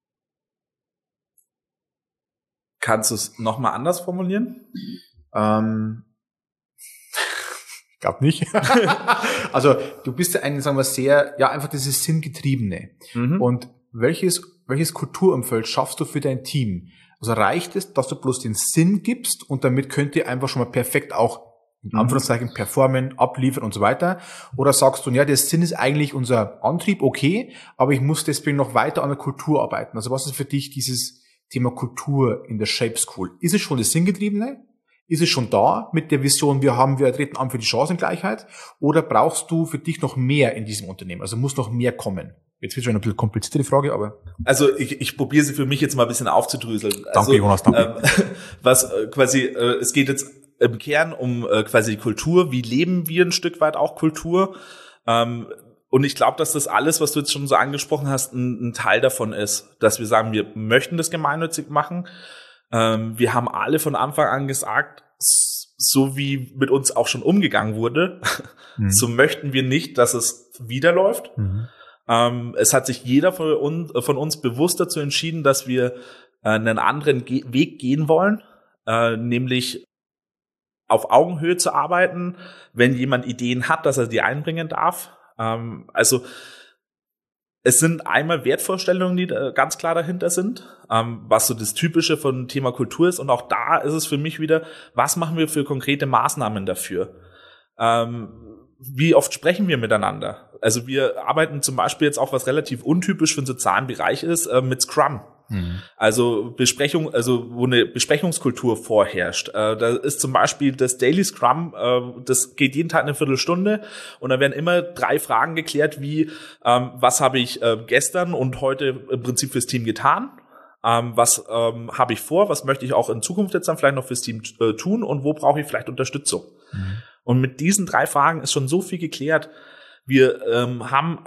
[SPEAKER 3] Kannst du es nochmal anders formulieren?
[SPEAKER 1] Ich glaube nicht. Also du bist ja sagen wir sehr, ja einfach dieses Sinngetriebene. Und welches Kulturumfeld schaffst du für dein Team? Also reicht es, dass du bloß den Sinn gibst und damit könnt ihr einfach schon mal perfekt auch in Anführungszeichen performen, abliefern und so weiter? Oder sagst du, ja, der Sinn ist eigentlich unser Antrieb, okay, aber ich muss deswegen noch weiter an der Kultur arbeiten. Also was ist für dich dieses Thema Kultur in der Shape School? Ist es schon das Sinngetriebene? Ist es schon da mit der Vision, wir treten an für die Chancengleichheit? Oder brauchst du für dich noch mehr in diesem Unternehmen? Also muss noch mehr kommen? Jetzt wird schon ein bisschen komplizierte Frage, aber...
[SPEAKER 3] Also ich probiere sie für mich jetzt mal ein bisschen aufzudröseln.
[SPEAKER 1] Danke, Jonas, danke.
[SPEAKER 3] Was quasi, es geht jetzt im Kern um quasi die Kultur. Wie leben wir ein Stück weit auch Kultur? Und ich glaube, dass das alles, was du jetzt schon so angesprochen hast, ein Teil davon ist, dass wir sagen, wir möchten das gemeinnützig machen. Wir haben alle von Anfang an gesagt, so wie mit uns auch schon umgegangen wurde, so möchten wir nicht, dass es wieder läuft. Es hat sich jeder von uns bewusst dazu entschieden, dass wir einen anderen Weg gehen wollen, nämlich auf Augenhöhe zu arbeiten, wenn jemand Ideen hat, dass er die einbringen darf. Also es sind einmal Wertvorstellungen, die ganz klar dahinter sind, was so das Typische von Thema Kultur ist. Und auch da ist es für mich wieder, was machen wir für konkrete Maßnahmen dafür? Wie oft sprechen wir miteinander? Also wir arbeiten zum Beispiel jetzt auch, was relativ untypisch für den sozialen Bereich ist, mit Scrum. Also wo eine Besprechungskultur vorherrscht. Da ist zum Beispiel das Daily Scrum, das geht jeden Tag eine Viertelstunde und da werden immer 3 Fragen geklärt, wie was habe ich gestern und heute im Prinzip fürs Team getan, was habe ich vor, was möchte ich auch in Zukunft jetzt dann vielleicht noch fürs Team tun und wo brauche ich vielleicht Unterstützung. Und mit diesen 3 Fragen ist schon so viel geklärt. Wir haben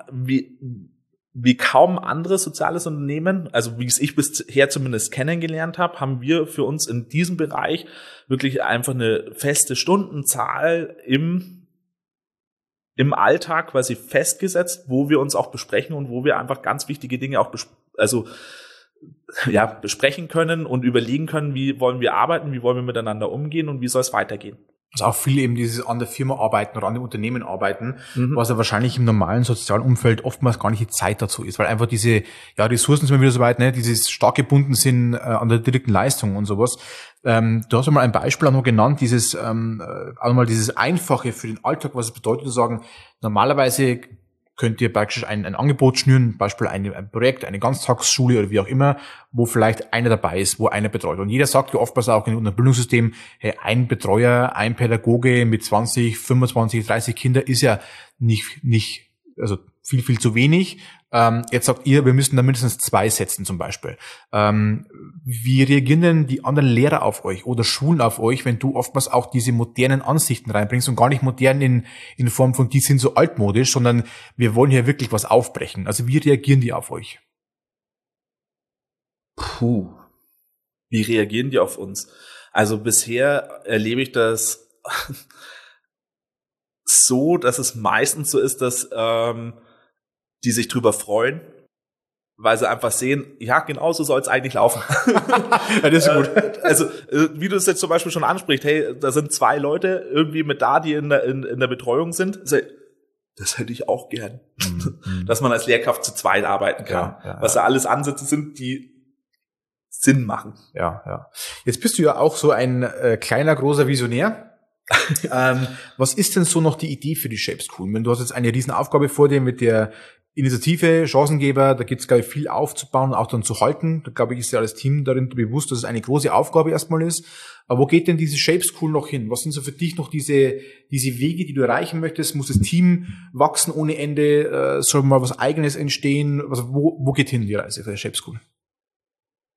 [SPEAKER 3] wie kaum anderes soziales Unternehmen, also wie es ich bisher zumindest kennengelernt habe, haben wir für uns in diesem Bereich wirklich einfach eine feste Stundenzahl im Alltag quasi festgesetzt, wo wir uns auch besprechen und wo wir einfach ganz wichtige Dinge auch besprechen können und überlegen können, wie wollen wir arbeiten, wie wollen wir miteinander umgehen und wie soll es weitergehen.
[SPEAKER 1] Also auch viele eben dieses an der Firma arbeiten oder an dem Unternehmen arbeiten, was ja wahrscheinlich im normalen sozialen Umfeld oftmals gar nicht die Zeit dazu ist, weil einfach diese Ressourcen sind wieder so weit, ne, dieses stark gebunden sind an der direkten Leistung und sowas. Du hast ja mal ein Beispiel auch noch genannt, dieses Einfache für den Alltag, was es bedeutet zu sagen, normalerweise könnt ihr praktisch ein Angebot schnüren, Beispiel ein Projekt, eine Ganztagsschule oder wie auch immer, wo vielleicht einer dabei ist, wo einer betreut. Und jeder sagt ja oftmals auch in unserem Bildungssystem, hey, ein Betreuer, ein Pädagoge mit 20, 25, 30 Kinder ist ja nicht, also viel zu wenig. Jetzt sagt ihr, wir müssen da mindestens 2 setzen zum Beispiel. Wie reagieren denn die anderen Lehrer auf euch oder Schulen auf euch, wenn du oftmals auch diese modernen Ansichten reinbringst und gar nicht modern in Form von, die sind so altmodisch, sondern wir wollen hier wirklich was aufbrechen. Also wie reagieren die auf euch?
[SPEAKER 3] Wie reagieren die auf uns? Also bisher erlebe ich das so, dass es meistens so ist, dass die sich drüber freuen, weil sie einfach sehen, ja, genau so soll es eigentlich laufen.
[SPEAKER 1] Ja, das ist gut.
[SPEAKER 3] Also, wie du es jetzt zum Beispiel schon ansprichst, hey, da sind 2 Leute irgendwie mit da, die in der Betreuung sind. Das hätte ich auch gern. Dass man als Lehrkraft zu 2 arbeiten kann. Was da alles Ansätze sind, die Sinn machen.
[SPEAKER 1] Ja. Jetzt bist du ja auch so ein kleiner, großer Visionär. Was ist denn so noch die Idee für die Shape School? Wenn du hast jetzt eine riesen Aufgabe vor dir mit der Initiative, Chancengeber, da gibt es, glaube ich, viel aufzubauen und auch dann zu halten. Da, glaube ich, ist ja das Team darin bewusst, dass es eine große Aufgabe erstmal ist. Aber wo geht denn diese Shape School noch hin? Was sind so für dich noch diese Wege, die du erreichen möchtest? Muss das Team wachsen ohne Ende? Soll mal was Eigenes entstehen? Also wo geht hin die Reise für die Shape School?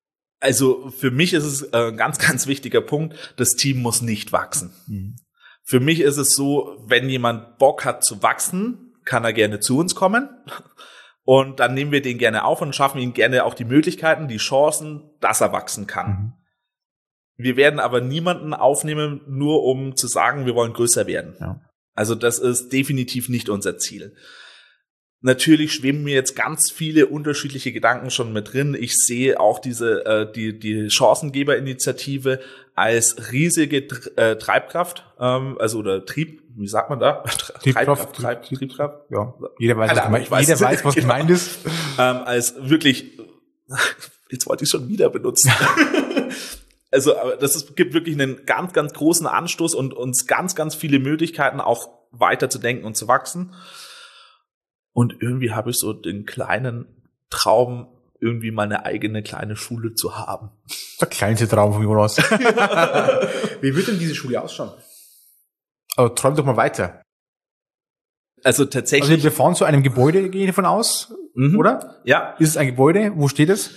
[SPEAKER 3] Also für mich ist es ein ganz, ganz wichtiger Punkt, das Team muss nicht wachsen. Mhm. Für mich ist es so, wenn jemand Bock hat zu wachsen, kann er gerne zu uns kommen und dann nehmen wir den gerne auf und schaffen ihm gerne auch die Möglichkeiten, die Chancen, dass er wachsen kann. Mhm. Wir werden aber niemanden aufnehmen, nur um zu sagen, wir wollen größer werden. Ja. Also das ist definitiv nicht unser Ziel. Natürlich schweben mir jetzt ganz viele unterschiedliche Gedanken schon mit drin. Ich sehe auch diese die Chancengeberinitiative als riesige Treibkraft, also oder Trieb, wie sagt man da?
[SPEAKER 1] Triebkraft. Ja, jeder weiß, was gemeint ist.
[SPEAKER 3] Als wirklich, jetzt wollte ich schon wieder benutzen. Also gibt wirklich einen ganz, ganz großen Anstoß und uns ganz, ganz viele Möglichkeiten, auch weiter zu denken und zu wachsen. Und irgendwie habe ich so den kleinen Traum, irgendwie meine eigene kleine Schule zu haben.
[SPEAKER 1] Der kleinste Traum von Jonas.
[SPEAKER 4] Wie wird denn diese Schule ausschauen?
[SPEAKER 1] Aber träum doch mal weiter.
[SPEAKER 3] Also tatsächlich.
[SPEAKER 1] Also wir fahren zu einem Gebäude, gehe ich davon aus, oder?
[SPEAKER 3] Ja.
[SPEAKER 1] Ist es ein Gebäude? Wo steht es?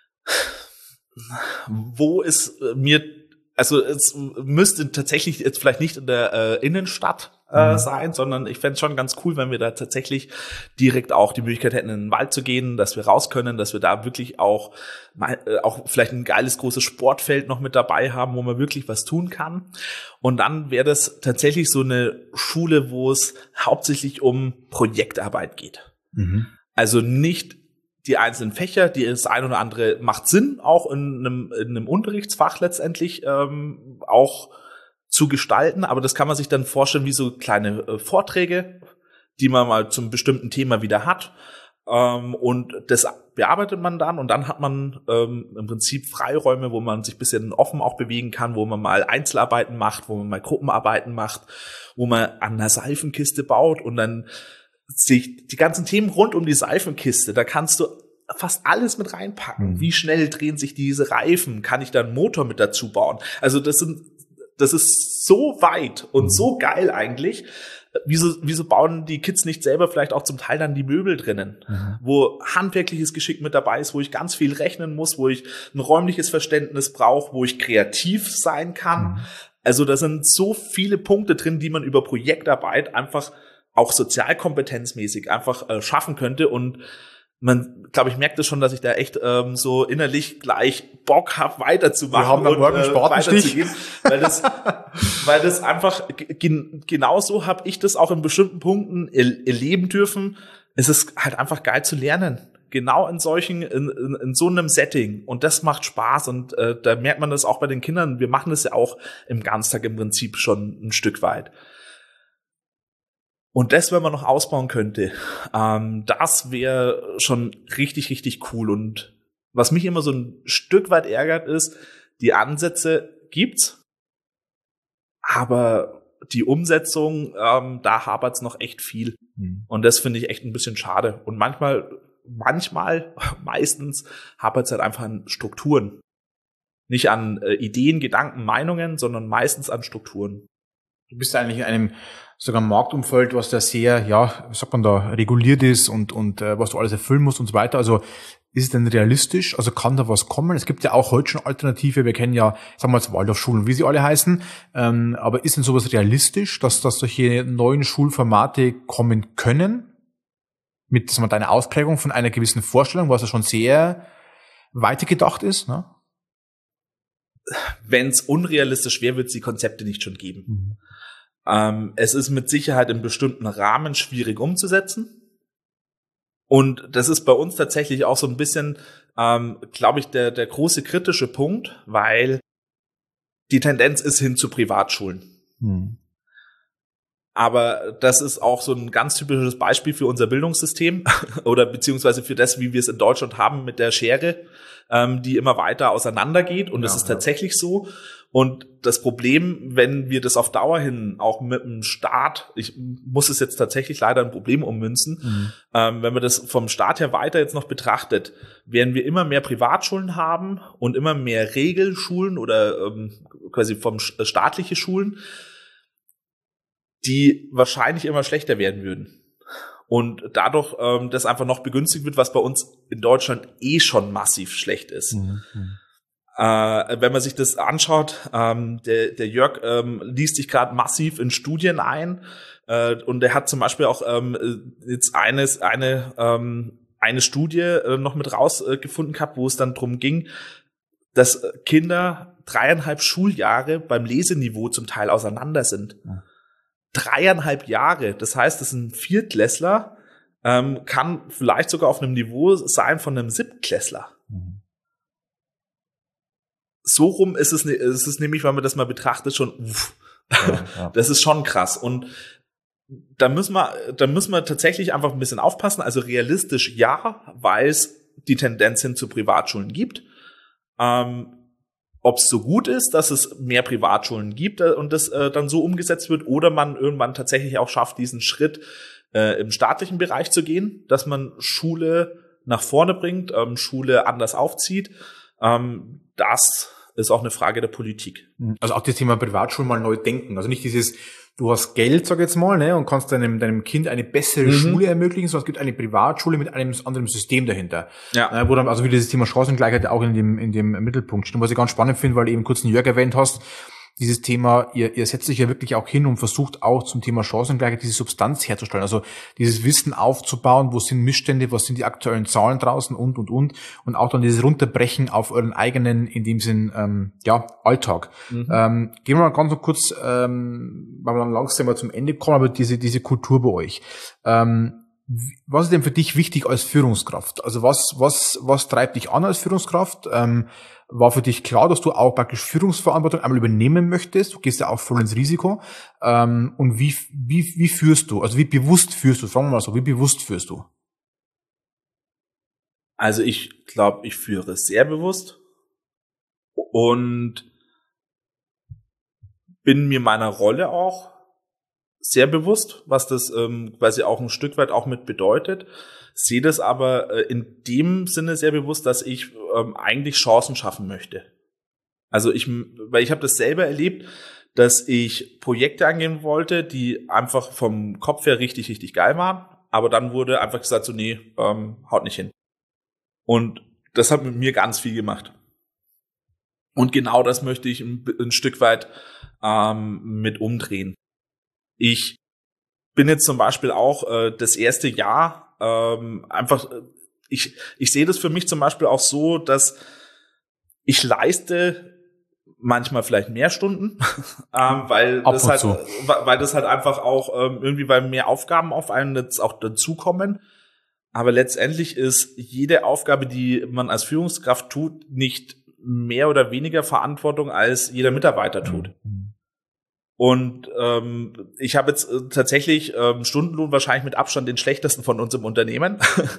[SPEAKER 3] Wo ist mir, also es müsste tatsächlich jetzt vielleicht nicht in der Innenstadt sein, sondern ich fände es schon ganz cool, wenn wir da tatsächlich direkt auch die Möglichkeit hätten, in den Wald zu gehen, dass wir raus können, dass wir da wirklich auch vielleicht ein geiles großes Sportfeld noch mit dabei haben, wo man wirklich was tun kann. Und dann wäre das tatsächlich so eine Schule, wo es hauptsächlich um Projektarbeit geht. Mhm. Also nicht die einzelnen Fächer, das ein oder andere macht Sinn, auch in einem Unterrichtsfach letztendlich auch zu gestalten, aber das kann man sich dann vorstellen wie so kleine Vorträge, die man mal zum bestimmten Thema wieder hat, und das bearbeitet man dann und dann hat man im Prinzip Freiräume, wo man sich ein bisschen offen auch bewegen kann, wo man mal Einzelarbeiten macht, wo man mal Gruppenarbeiten macht, wo man an einer Seifenkiste baut und dann sich die ganzen Themen rund um die Seifenkiste, da kannst du fast alles mit reinpacken. Wie schnell drehen sich diese Reifen? Kann ich da einen Motor mit dazu bauen? Also das ist so weit und so geil eigentlich. Wieso bauen die Kids nicht selber vielleicht auch zum Teil dann die Möbel drinnen, wo handwerkliches Geschick mit dabei ist, wo ich ganz viel rechnen muss, wo ich ein räumliches Verständnis brauche, wo ich kreativ sein kann. Also da sind so viele Punkte drin, die man über Projektarbeit einfach auch sozialkompetenzmäßig einfach schaffen könnte und man, glaube ich, merkt es schon, dass ich da echt so innerlich gleich Bock habe, weiterzumachen.
[SPEAKER 1] Wir haben am Morgen
[SPEAKER 3] weiterzugehen, weil das einfach genau so habe ich das auch in bestimmten Punkten erleben dürfen. Es ist halt einfach geil zu lernen, genau in so einem Setting und das macht Spaß und da merkt man das auch bei den Kindern. Wir machen das ja auch im Ganztag im Prinzip schon ein Stück weit. Und das, wenn man noch ausbauen könnte, das wäre schon richtig, richtig cool. Und was mich immer so ein Stück weit ärgert ist, die Ansätze gibt's, aber die Umsetzung, da hapert's noch echt viel. Und das finde ich echt ein bisschen schade. Und meistens hapert's halt einfach an Strukturen. Nicht an Ideen, Gedanken, Meinungen, sondern meistens an Strukturen.
[SPEAKER 1] Du bist eigentlich in einem sogar Marktumfeld, was da sehr, ja, wie sagt man da, reguliert ist und was du alles erfüllen musst und so weiter. Also ist es denn realistisch? Also kann da was kommen? Es gibt ja auch heute schon Alternative. Wir kennen ja, sagen wir jetzt Waldorfschulen, wie sie alle heißen. Aber ist denn sowas realistisch, dass solche neuen Schulformate kommen können? Mit, sagen wir, deiner Ausprägung von einer gewissen Vorstellung, was ja schon sehr weitergedacht ist, ne?
[SPEAKER 3] Wenn es unrealistisch wäre, wird es die Konzepte nicht schon geben. Es ist mit Sicherheit in bestimmten Rahmen schwierig umzusetzen. Und das ist bei uns tatsächlich auch so ein bisschen, glaube ich, der große kritische Punkt, weil die Tendenz ist hin zu Privatschulen. Aber das ist auch so ein ganz typisches Beispiel für unser Bildungssystem oder beziehungsweise für das, wie wir es in Deutschland haben mit der Schere, die immer weiter auseinandergeht. Und das ist tatsächlich so. Und das Problem, wenn wir das auf Dauer hin auch mit dem Staat, ich muss es jetzt tatsächlich leider ein Problem ummünzen, wenn man das vom Staat her weiter jetzt noch betrachtet, werden wir immer mehr Privatschulen haben und immer mehr Regelschulen oder quasi staatliche Schulen, die wahrscheinlich immer schlechter werden würden. Und dadurch das einfach noch begünstigt wird, was bei uns in Deutschland schon massiv schlecht ist. Wenn man sich das anschaut, der Jörg liest sich gerade massiv in Studien ein, und er hat zum Beispiel auch jetzt eine Studie noch mit rausgefunden gehabt, wo es dann drum ging, dass Kinder 3,5 Schuljahre beim Leseniveau zum Teil auseinander sind. Ja. 3,5 Jahre, das heißt, das ist ein Viertklässler, kann vielleicht sogar auf einem Niveau sein von einem Siebtklässler. Mhm. So rum ist es nämlich, wenn man das mal betrachtet, schon, das ist schon krass. Und da müssen wir tatsächlich einfach ein bisschen aufpassen. Also realistisch ja, weil es die Tendenz hin zu Privatschulen gibt. Ob es so gut ist, dass es mehr Privatschulen gibt und das dann so umgesetzt wird, oder man irgendwann tatsächlich auch schafft, diesen Schritt im staatlichen Bereich zu gehen, dass man Schule nach vorne bringt, Schule anders aufzieht. Das ist auch eine Frage der Politik.
[SPEAKER 1] Also auch das Thema Privatschulen mal neu denken. Also nicht dieses, du hast Geld, sag ich jetzt mal, ne, und kannst deinem Kind eine bessere Schule ermöglichen, sondern es gibt eine Privatschule mit einem anderen System dahinter. Ja. Wo dann, also wie dieses Thema Chancengleichheit auch in dem Mittelpunkt steht. Und was ich ganz spannend finde, weil du eben kurz einen Jörg erwähnt hast, dieses Thema, ihr setzt euch ja wirklich auch hin und versucht auch zum Thema Chancengleichheit diese Substanz herzustellen, also dieses Wissen aufzubauen, wo sind Missstände, was sind die aktuellen Zahlen draußen und auch dann dieses Runterbrechen auf euren eigenen, in dem Sinn, Alltag. Gehen wir mal ganz noch kurz, weil wir dann langsam mal zum Ende kommen, aber diese Kultur bei euch. Was ist denn für dich wichtig als Führungskraft? Also was treibt dich an als Führungskraft? War für dich klar, dass du auch praktisch Führungsverantwortung einmal übernehmen möchtest? Du gehst ja auch voll ins Risiko. Und wie führst du? Also wie bewusst führst du? Fragen wir mal so, wie bewusst führst du?
[SPEAKER 3] Also ich glaube, ich führe sehr bewusst und bin mir meiner Rolle auch sehr bewusst, was das quasi auch ein Stück weit auch mit bedeutet. Sehe das aber in dem Sinne sehr bewusst, dass ich eigentlich Chancen schaffen möchte. Also weil ich habe das selber erlebt, dass ich Projekte angehen wollte, die einfach vom Kopf her richtig, richtig geil waren, aber dann wurde einfach gesagt so, nee, haut nicht hin. Und das hat mit mir ganz viel gemacht. Und genau das möchte ich ein Stück weit mit umdrehen. Ich bin jetzt zum Beispiel auch das erste Jahr ich sehe das für mich zum Beispiel auch so, dass ich leiste manchmal vielleicht mehr Stunden, weil das halt einfach auch irgendwie, weil mehr Aufgaben auf einen jetzt auch dazukommen. Aber letztendlich ist jede Aufgabe, die man als Führungskraft tut, nicht mehr oder weniger Verantwortung als jeder Mitarbeiter tut. Und ich habe jetzt tatsächlich Stundenlohn wahrscheinlich mit Abstand den schlechtesten von uns im Unternehmen.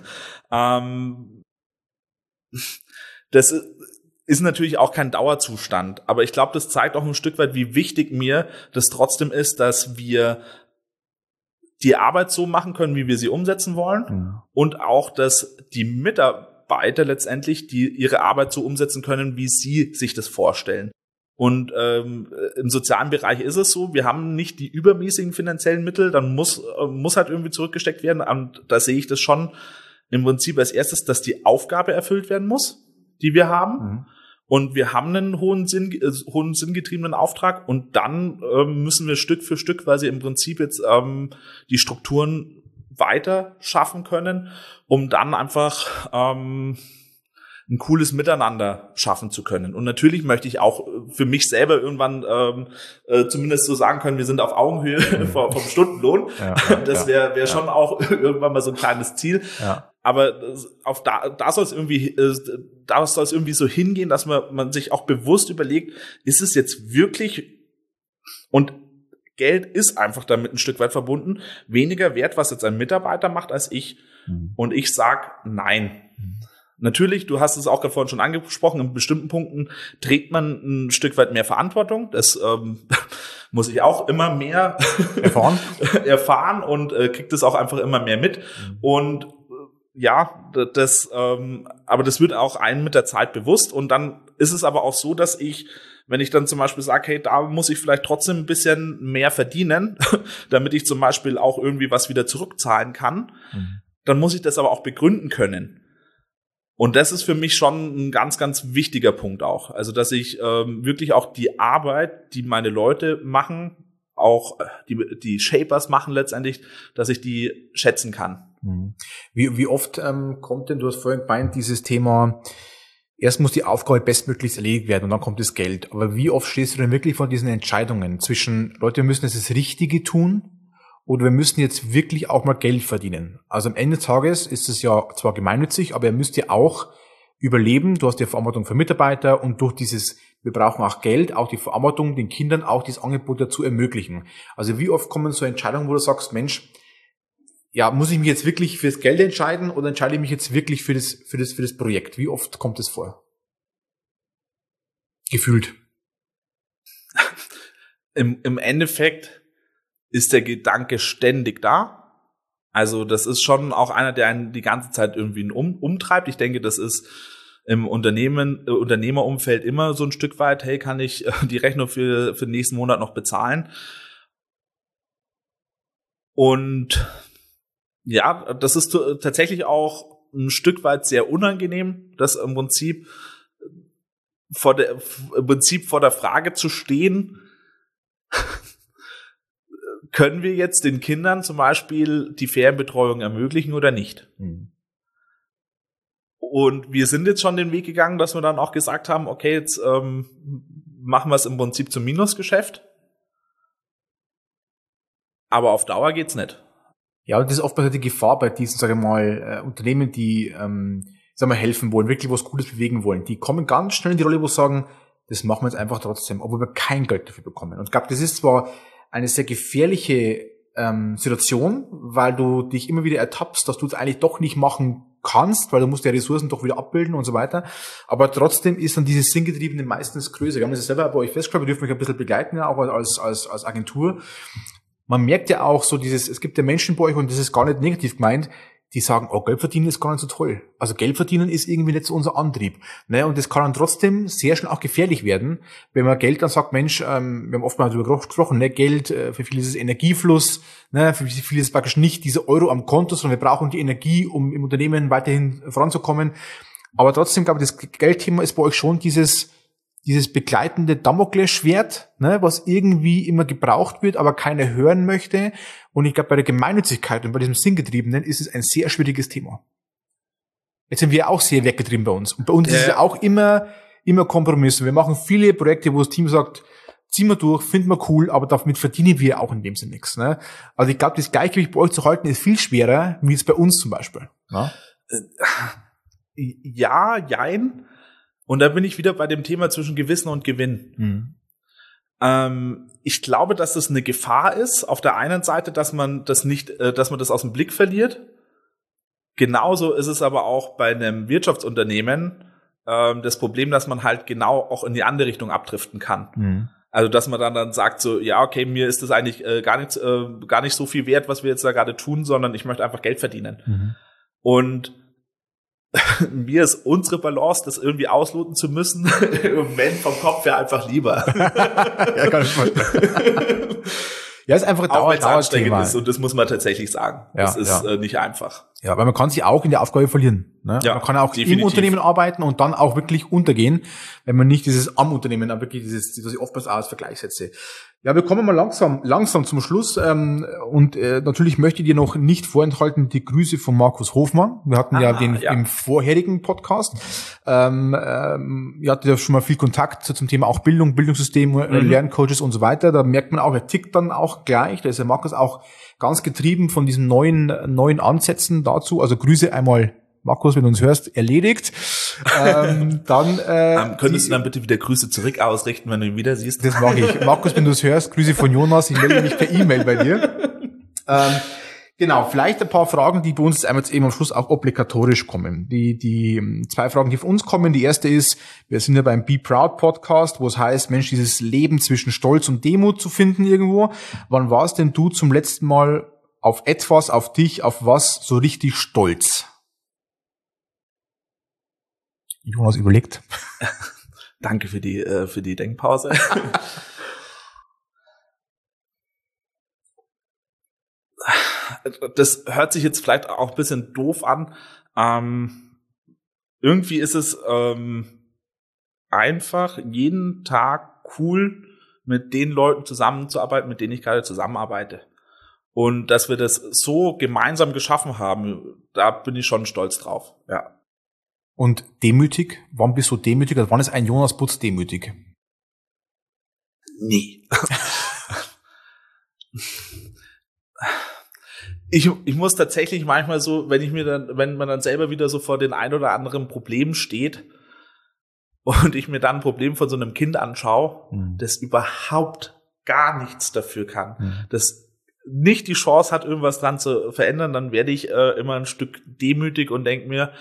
[SPEAKER 3] Das ist natürlich auch kein Dauerzustand, aber ich glaube, das zeigt auch ein Stück weit, wie wichtig mir das trotzdem ist, dass wir die Arbeit so machen können, wie wir sie umsetzen wollen, und auch, dass die Mitarbeiter letztendlich ihre Arbeit so umsetzen können, wie sie sich das vorstellen. Und im sozialen Bereich ist es so, wir haben nicht die übermäßigen finanziellen Mittel, dann muss halt irgendwie zurückgesteckt werden. Und da sehe ich das schon im Prinzip als erstes, dass die Aufgabe erfüllt werden muss, die wir haben. Und wir haben einen hohen sinngetriebenen Auftrag, und dann müssen wir Stück für Stück quasi im Prinzip jetzt die Strukturen weiter schaffen können, um dann einfach ein cooles Miteinander schaffen zu können. Und natürlich möchte ich auch für mich selber irgendwann zumindest so sagen können, wir sind auf Augenhöhe vom Stundenlohn. Das wäre schon auch irgendwann mal so ein kleines Ziel. Ja. Aber da soll es irgendwie so hingehen, dass man sich auch bewusst überlegt, ist es jetzt wirklich, und Geld ist einfach damit ein Stück weit verbunden, weniger wert, was jetzt ein Mitarbeiter macht, als ich. Und ich sag nein. Natürlich, du hast es auch gerade vorhin schon angesprochen, in bestimmten Punkten trägt man ein Stück weit mehr Verantwortung. Das muss ich auch immer mehr erfahren und kriegt es auch einfach immer mehr mit. Und ja, aber das wird auch einem mit der Zeit bewusst. Und dann ist es aber auch so, dass wenn ich dann zum Beispiel sage, hey, da muss ich vielleicht trotzdem ein bisschen mehr verdienen, damit ich zum Beispiel auch irgendwie was wieder zurückzahlen kann, dann muss ich das aber auch begründen können. Und das ist für mich schon ein ganz, ganz wichtiger Punkt auch. Also, dass ich wirklich auch die Arbeit, die meine Leute machen, auch die Shapers machen letztendlich, dass ich die schätzen kann.
[SPEAKER 1] Wie oft kommt denn, du hast vorhin gemeint, dieses Thema, erst muss die Aufgabe bestmöglichst erledigt werden und dann kommt das Geld. Aber wie oft stehst du denn wirklich vor diesen Entscheidungen zwischen, Leute, wir müssen jetzt das Richtige tun oder wir müssen jetzt wirklich auch mal Geld verdienen? Also am Ende des Tages ist es ja zwar gemeinnützig, aber ihr müsst ja auch überleben. Du hast ja Verantwortung für Mitarbeiter und durch dieses, wir brauchen auch Geld, auch die Verantwortung, den Kindern auch dieses Angebot dazu ermöglichen. Also wie oft kommen so Entscheidungen, wo du sagst, Mensch, ja, muss ich mich jetzt wirklich fürs Geld entscheiden oder entscheide ich mich jetzt wirklich für das Projekt? Wie oft kommt es vor? Gefühlt.
[SPEAKER 3] Im Endeffekt ist der Gedanke ständig da. Also das ist schon auch einer, der einen die ganze Zeit irgendwie umtreibt. Ich denke, das ist im Unternehmerumfeld immer so ein Stück weit, hey, kann ich die Rechnung für den nächsten Monat noch bezahlen? Und ja, das ist tatsächlich auch ein Stück weit sehr unangenehm, das im Prinzip vor der Frage zu stehen, können wir jetzt den Kindern zum Beispiel die Ferienbetreuung ermöglichen oder nicht? Und wir sind jetzt schon den Weg gegangen, dass wir dann auch gesagt haben, okay, jetzt machen wir es im Prinzip zum Minusgeschäft. Aber auf Dauer geht's nicht.
[SPEAKER 1] Ja, und das ist oftmals die Gefahr bei diesen, sage ich mal, Unternehmen, die, sagen wir, helfen wollen, wirklich was Gutes bewegen wollen. Die kommen ganz schnell in die Rolle, wo sie sagen, das machen wir jetzt einfach trotzdem, obwohl wir kein Geld dafür bekommen. Und ich glaube, das ist zwar eine sehr gefährliche Situation, weil du dich immer wieder ertappst, dass du es eigentlich doch nicht machen kannst, weil du musst ja Ressourcen doch wieder abbilden und so weiter. Aber trotzdem ist dann dieses Sinngetriebene meistens größer. Wir haben das selber bei euch festgestellt, wir dürfen euch ein bisschen begleiten, ja, auch als Agentur. Man merkt ja auch so es gibt ja Menschen bei euch, und das ist gar nicht negativ gemeint, die sagen, oh, Geld verdienen ist gar nicht so toll. Also Geld verdienen ist irgendwie nicht so unser Antrieb. Ne? Und das kann dann trotzdem sehr schnell auch gefährlich werden, wenn man Geld dann sagt, Mensch, wir haben oft mal darüber gesprochen, ne? Geld, für viele ist es Energiefluss, ne? Für viele ist es praktisch nicht diese Euro am Konto, sondern wir brauchen die Energie, um im Unternehmen weiterhin voranzukommen. Aber trotzdem, glaube ich, das Geldthema ist bei euch schon dieses begleitende Damoklesschwert, ne, was irgendwie immer gebraucht wird, aber keiner hören möchte. Und ich glaube, bei der Gemeinnützigkeit und bei diesem Sinngetriebenen ist es ein sehr schwieriges Thema. Jetzt sind wir auch sehr weggetrieben bei uns. Und bei uns ist es ja auch immer Kompromisse. Wir machen viele Projekte, wo das Team sagt, ziehen wir durch, finden wir cool, aber damit verdienen wir auch in dem Sinne nichts. Ne? Also ich glaube, das Gleichgewicht bei euch zu halten ist viel schwerer, wie es bei uns zum Beispiel. Ne?
[SPEAKER 3] Ja, jein. Und da bin ich wieder bei dem Thema zwischen Gewissen und Gewinn. Ich glaube, dass es eine Gefahr ist, auf der einen Seite, dass man das aus dem Blick verliert. Genauso ist es aber auch bei einem Wirtschaftsunternehmen das Problem, dass man halt genau auch in die andere Richtung abdriften kann. Also, dass man dann sagt so, ja, okay, mir ist das eigentlich gar nicht so viel wert, was wir jetzt da gerade tun, sondern ich möchte einfach Geld verdienen. Und mir ist unsere Balance, das irgendwie ausloten zu müssen, im Moment vom Kopf her einfach lieber.
[SPEAKER 1] Ja, kann ich verstehen. Ja, ist einfach ein
[SPEAKER 3] Dauerthema. Und das muss man tatsächlich sagen.
[SPEAKER 1] Ja,
[SPEAKER 3] das ist nicht einfach.
[SPEAKER 1] Ja, weil man kann sich auch in der Aufgabe verlieren. Ne?
[SPEAKER 3] Ja,
[SPEAKER 1] man kann auch
[SPEAKER 3] definitiv
[SPEAKER 1] im Unternehmen arbeiten und dann auch wirklich untergehen, wenn man nicht dieses am Unternehmen, aber wirklich dieses, was ich oftmals auch als Vergleich setze. Ja, wir kommen mal langsam zum Schluss. Und natürlich möchte ich dir noch nicht vorenthalten die Grüße von Markus Hofmann. Wir hatten im vorherigen Podcast. Ihr hattet ja schon mal viel Kontakt zum Thema auch Bildung, Bildungssystem, Lerncoaches und so weiter. Da merkt man auch, er tickt dann auch gleich. Da ist der Markus auch ganz getrieben von diesen neuen Ansätzen dazu. Also Grüße einmal, Markus, wenn du uns hörst, erledigt.
[SPEAKER 3] Könntest du dann bitte wieder Grüße zurück ausrichten, wenn du ihn wieder siehst?
[SPEAKER 1] Das mache ich. Markus, wenn du es hörst, Grüße von Jonas. Ich melde mich per E-Mail bei dir. Genau, vielleicht ein paar Fragen, die bei uns jetzt eben am Schluss auch obligatorisch kommen. Die zwei Fragen, die von uns kommen. Die erste ist, wir sind ja beim Be Proud Podcast, wo es heißt, Mensch, dieses Leben zwischen Stolz und Demut zu finden irgendwo. Wann warst denn du zum letzten Mal auf etwas, auf dich, auf was so richtig stolz? Jonas überlegt.
[SPEAKER 3] Danke für die Denkpause. Das hört sich jetzt vielleicht auch ein bisschen doof an. irgendwie ist es einfach jeden Tag cool, mit den Leuten zusammenzuarbeiten, mit denen ich gerade zusammenarbeite. Und dass wir das so gemeinsam geschaffen haben, da bin ich schon stolz drauf. Ja.
[SPEAKER 1] Und demütig? Wann bist du demütig? Also wann ist ein Jonas Butz demütig?
[SPEAKER 3] Nie. Ich muss tatsächlich manchmal so, wenn man dann selber wieder so vor den ein oder anderen Problemen steht und ich mir dann ein Problem von so einem Kind anschaue, das überhaupt gar nichts dafür kann, das nicht die Chance hat, irgendwas dran zu verändern, dann werde ich immer ein Stück demütig und denke mir,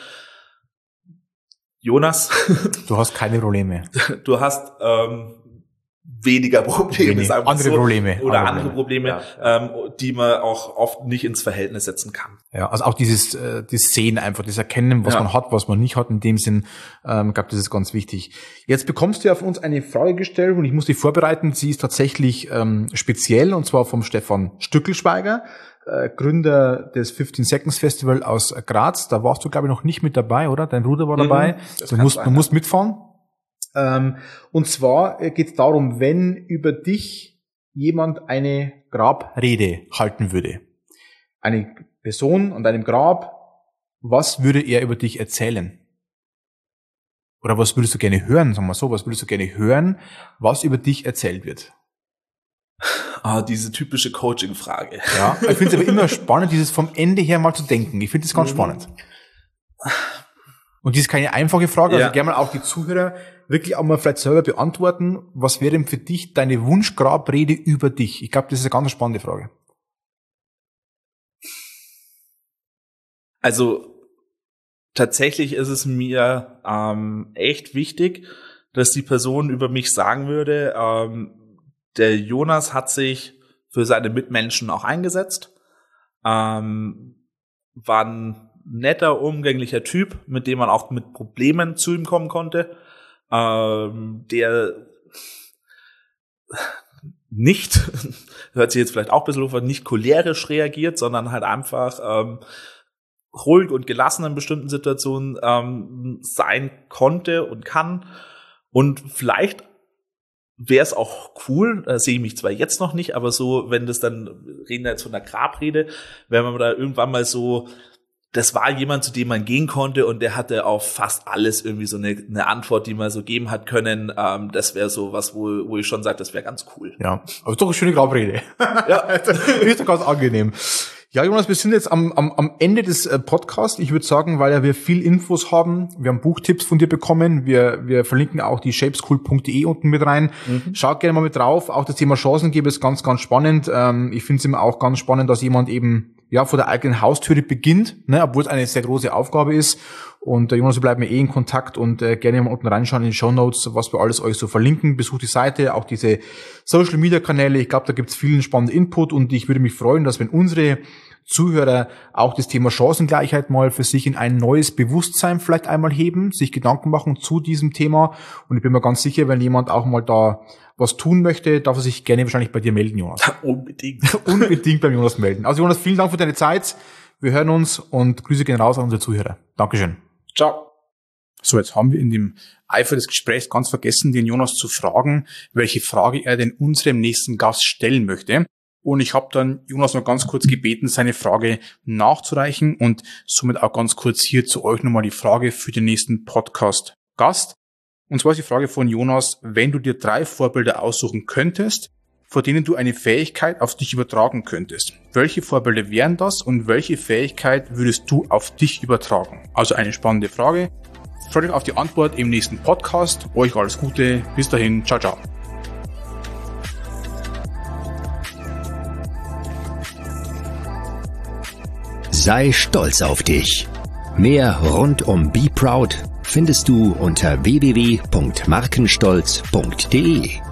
[SPEAKER 3] Jonas,
[SPEAKER 1] du hast keine Probleme.
[SPEAKER 3] Du hast weniger Probleme,
[SPEAKER 1] andere Probleme.
[SPEAKER 3] Oder andere Probleme, die man auch oft nicht ins Verhältnis setzen kann.
[SPEAKER 1] Ja, also auch dieses das Sehen einfach, das Erkennen, was man hat, was man nicht hat, in dem Sinn, glaube, das ist ganz wichtig. Jetzt bekommst du ja von uns eine Frage gestellt und ich muss die vorbereiten. Sie ist tatsächlich speziell und zwar vom Stefan Stückelschweiger, Gründer des 15 Seconds Festival aus Graz. Da warst du, glaube ich, noch nicht mit dabei, oder? Dein Bruder war dabei. Du musst mitfahren. Und zwar geht es darum, wenn über dich jemand eine Grabrede halten würde. Eine Person an deinem Grab, was würde er über dich erzählen? Oder was würdest du gerne hören, sagen wir so, was würdest du gerne hören, was über dich erzählt wird?
[SPEAKER 3] Diese typische Coaching-Frage.
[SPEAKER 1] Ja, ich finde es aber immer spannend, dieses vom Ende her mal zu denken. Ich finde das ganz spannend. Und das ist keine einfache Frage, also gerne mal auch die Zuhörer wirklich auch mal vielleicht selber beantworten. Was wäre denn für dich deine Wunschgrabrede über dich? Ich glaube, das ist eine ganz spannende Frage.
[SPEAKER 3] Also tatsächlich ist es mir echt wichtig, dass die Person über mich sagen würde, der Jonas hat sich für seine Mitmenschen auch eingesetzt, war ein netter, umgänglicher Typ, mit dem man auch mit Problemen zu ihm kommen konnte, der nicht, hört sich jetzt vielleicht auch ein bisschen auf, nicht cholerisch reagiert, sondern halt einfach ruhig und gelassen in bestimmten Situationen sein konnte und kann. Und vielleicht wäre es auch cool, da sehe ich mich zwar jetzt noch nicht, aber so, wenn das dann, reden wir jetzt von der Grabrede, wenn man da irgendwann mal so, das war jemand, zu dem man gehen konnte und der hatte auf fast alles irgendwie so eine Antwort, die man so geben hat können. Das wäre so was, wo ich schon sage, das wäre ganz cool.
[SPEAKER 1] Ja, aber doch eine schöne Grabrede. Ja, ist doch ganz angenehm. Ja, Jonas, wir sind jetzt am Ende des Podcasts. Ich würde sagen, weil wir viel Infos haben, wir haben Buchtipps von dir bekommen, wir verlinken auch die shapeschool.de unten mit rein. Schaut gerne mal mit drauf. Auch das Thema Chancengeber ist ganz, ganz spannend. Ich finde es immer auch ganz spannend, dass jemand eben vor der eigenen Haustüre beginnt, ne, obwohl es eine sehr große Aufgabe ist. Und Jonas, wir bleiben in Kontakt und gerne mal unten reinschauen in die Shownotes, was wir alles euch so verlinken. Besucht die Seite, auch diese Social-Media-Kanäle. Ich glaube, da gibt's vielen spannenden Input und ich würde mich freuen, dass wenn unsere Zuhörer auch das Thema Chancengleichheit mal für sich in ein neues Bewusstsein vielleicht einmal heben, sich Gedanken machen zu diesem Thema. Und ich bin mir ganz sicher, wenn jemand auch mal da was tun möchte, darf er sich gerne wahrscheinlich bei dir melden, Jonas.
[SPEAKER 3] Unbedingt.
[SPEAKER 1] Unbedingt beim Jonas melden. Also Jonas, vielen Dank für deine Zeit. Wir hören uns und Grüße gehen raus an unsere Zuhörer. Dankeschön.
[SPEAKER 3] Ciao.
[SPEAKER 1] So, jetzt haben wir in dem Eifer des Gesprächs ganz vergessen, den Jonas zu fragen, welche Frage er denn unserem nächsten Gast stellen möchte. Und ich habe dann Jonas noch ganz kurz gebeten, seine Frage nachzureichen und somit auch ganz kurz hier zu euch nochmal die Frage für den nächsten Podcast-Gast. Und zwar ist die Frage von Jonas, wenn du dir 3 Vorbilder aussuchen könntest, vor denen du eine Fähigkeit auf dich übertragen könntest. Welche Vorbilder wären das und welche Fähigkeit würdest du auf dich übertragen? Also eine spannende Frage. Freut euch auf die Antwort im nächsten Podcast. Euch alles Gute. Bis dahin. Ciao, ciao.
[SPEAKER 2] Sei stolz auf dich. Mehr rund um Be Proud findest du unter www.markenstolz.de.